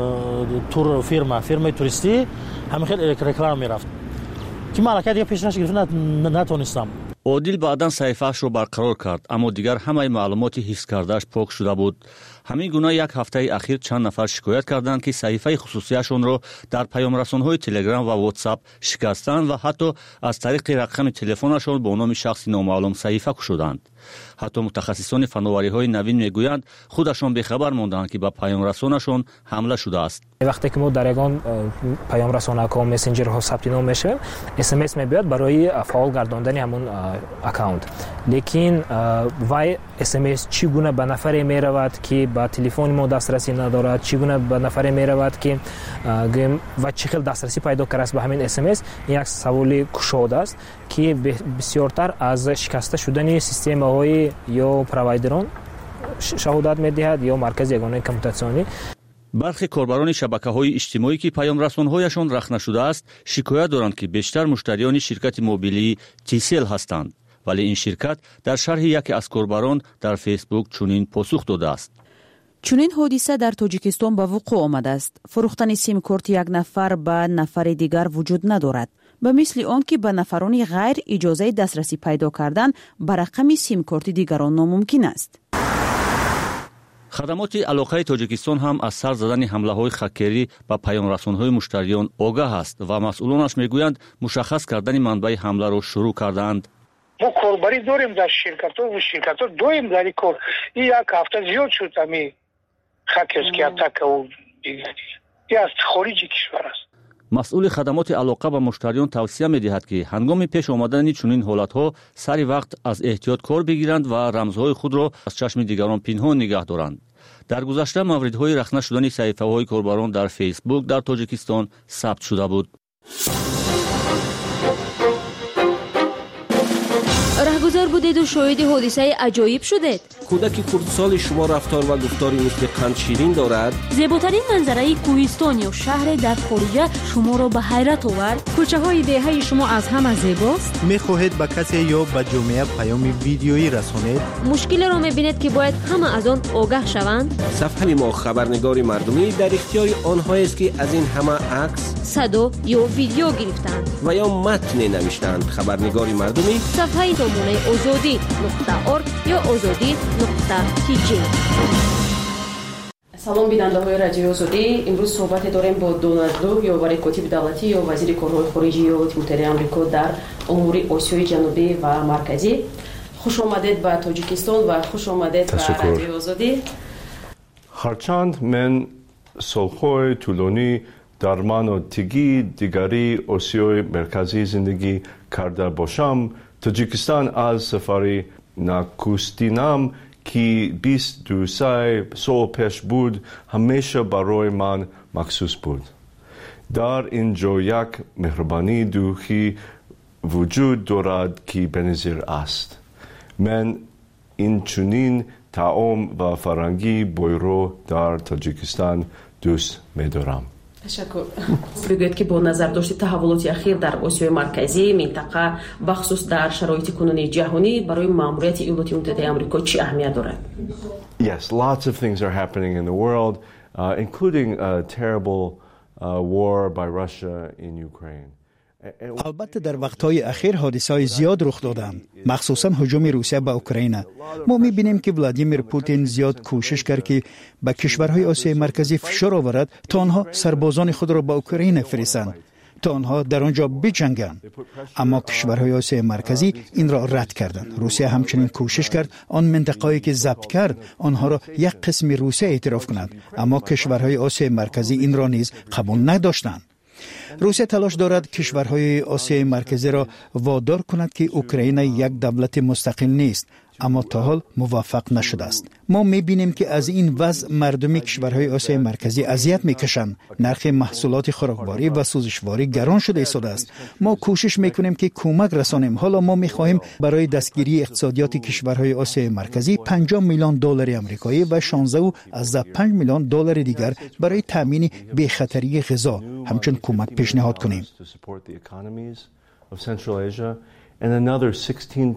تور فیرما فیرمای توریستی همه خیلی رکلام میرفت که من الکی دیگه پیش نشگرفت نتونستم. عادل بعداً صحیفه‌اش رو برقرار کرد اما دیگر همه معلومات حفظ کرده‌اش پاک شده بود. همین گونه یک هفته اخیر چند نفر شکایت کردند که صحیفه خصوصیشون رو در پیام‌رسان‌های تلگرام و واتساپ شکستند و حتی از طریق رقم تلفنشون با نام شخصی نامعلوم صحیفه کشیدند. حتی متخصصان فناوری‌های نوین میگویند خودشون بخبر موندند که با پیام‌رسانشون حمله شده است. وقتی که ما در یگان پیام رسان‌ها مسنجر ها ثبت نام میشه اس ام اس میاد برای فعال گرداندن همون اکانت، لیکن وای اس ام اس چگونه به نفر میرود که با تلفن ما دسترسی ندارد، چگونه به نفر میرود که و چه خیلی دسترسی پیدا کرده است به همین اس ام اس. این یک سوال کشاده است که بسیارتر از شکسته شدن سیستم های یا پروایدران شهادت میدهد یا مرکز یگانه کمیونیکاسیونی. برخی کاربران شبکه‌های اجتماعی که پیام‌رسان‌هایشان رخنه شده است شکایت دارند که بیشتر مشتریان شرکت موبیلی تیسل هستند، ولی این شرکت در شرح یکی از کاربران در فیسبوک چنین پاسخ داده است. چنین حادثه در تاجیکستان به وقوع آمده است. فروختن سیم کارت یک نفر به نفر دیگر وجود ندارد. به مثل آن که به نفران غیر اجازه دسترسی پیدا کردن به رقم سیم کارت دیگران ناممکن است. خدمات علاقه تاجیکستان هم از سر زدن حمله‌های خکری به پیام‌رسان‌های مشتریان آگاه است و مسئولانش میگویند مشخص کردن منبع حمله را شروع کردند. ما کاربری داریم در شرکت‌ها و شرکت‌ها دویم در کار. این یک هفته زیاد شد امی خکرز که اتاک و دیگه. این از خارج کشور است. مسئول خدمات علاقه به مشتریان توصیه می‌دهد که هنگام پیش آمدن چنین حالت‌ها سری وقت از احتیاط کار بگیرند و رمزهای خود را از چشم دیگران پنهان نگه دارند. در گذشته موردهای رخنه شدن صحیفه‌های کاربران در فیسبوک در تاجیکستان ثبت شده بود. رهگذر بودید و شاهد حادثه عجایب شدید. کودک کردسال شما رفتار و گفتاری مثل قند شیرین دارد. زیباترین منظره کوهستان یا شهر در خارج شما را به حیرت آورد. کوچه های دهه شما از همه زیباست. میخواهید به کسی یا به جامعه پیام ویدیویی رسانید؟ مشکل را میبینید که باید همه از آن آگاه شوند. صفحه ما خبرنگاری مردمی در اختیار آنهایی است که از این همه عکس، صدا یا ویدیو گرفتند و یا متن نوشتند. خبرنگاری مردمی صفحه نمونه آزادی نقطه ارگ یا آزادی نقطه تی جی. салом бинандаҳои радиои озодӣ. имрӯз суҳбате дорем бо Дональд Лу, ё вазири котиби давлатӣ ё вазири корҳои хориҷии иёлоти муттаҳидаи амрико дар умури осиёи ҷанубӣ ва марказӣ. хуш омадед ба тоҷикистон ва хуш омадед ба радиои озодӣ. ҳарчанд мен солҳои тӯлонӣ дар манотиги дигари осиёи марказӣ зиндагӣ карда бошам, тоҷикистон аз сафари накустинам ки бист ду сол пеш буд, ҳамеша барои ман махсус буд. дар ин ҷо як меҳрубонӣ духӣ вуҷуд дорад ки беназир аст. мен инчунин таом ва фарҳанги бойро дар Тоҷикистон дӯст медорам. ташаккур. бигӯед ки бо назардошти таҳаввулоти ахир дар осиёи марказӣ, минтақа, бахусус дар шароити кунунии ҷаҳонӣ барои маъмурияти иёлоти муттаҳидаи амрико чӣ аҳамият дорад? Yes, lots of things are happening in the world, uh, including a terrible uh, war by Russia in Ukraine. البته در وقتهای اخیر حادثه‌های زیاد رخ دادند، مخصوصا هجوم روسیه به اوکراین. ما می‌بینیم که ولادیمیر پوتین زیاد کوشش کرد که به کشورهای آسیای مرکزی فشار آورد تا آنها سربازان خود را به اوکراین فرستند تا آنها در آنجا بجنگند. اما کشورهای آسیای مرکزی این را رد کردند. روسیه همچنین کوشش کرد آن منطقه‌ای که ضبط کرد آنها را یک قسم روسیه اعتراف کند، اما کشورهای آسیای مرکزی این را نیز قبول نداشتند. روسیه تلاش دارد کشورهای آسیای مرکزی را وادار کند که اوکراین یک دولت مستقل نیست، اما تا حال موفق نشده است. ما می‌بینیم که از این وضع مردم کشورهای آسیای مرکزی اذیت می‌کشند. نرخ محصولات خوراکباری و سوزشواری گران شده ایستاده است. ما کوشش می‌کنیم که کمک رسانیم. حالا ما می‌خواهیم برای دستگیری اقتصادیات کشورهای آسیای مرکزی پنجاه میلیون دلار آمریکایی و شانزده از پنج میلیون دلار دیگر برای تامین بی‌خطری غذا همچنین کمک پیشنهاد کنیم. And another sixteen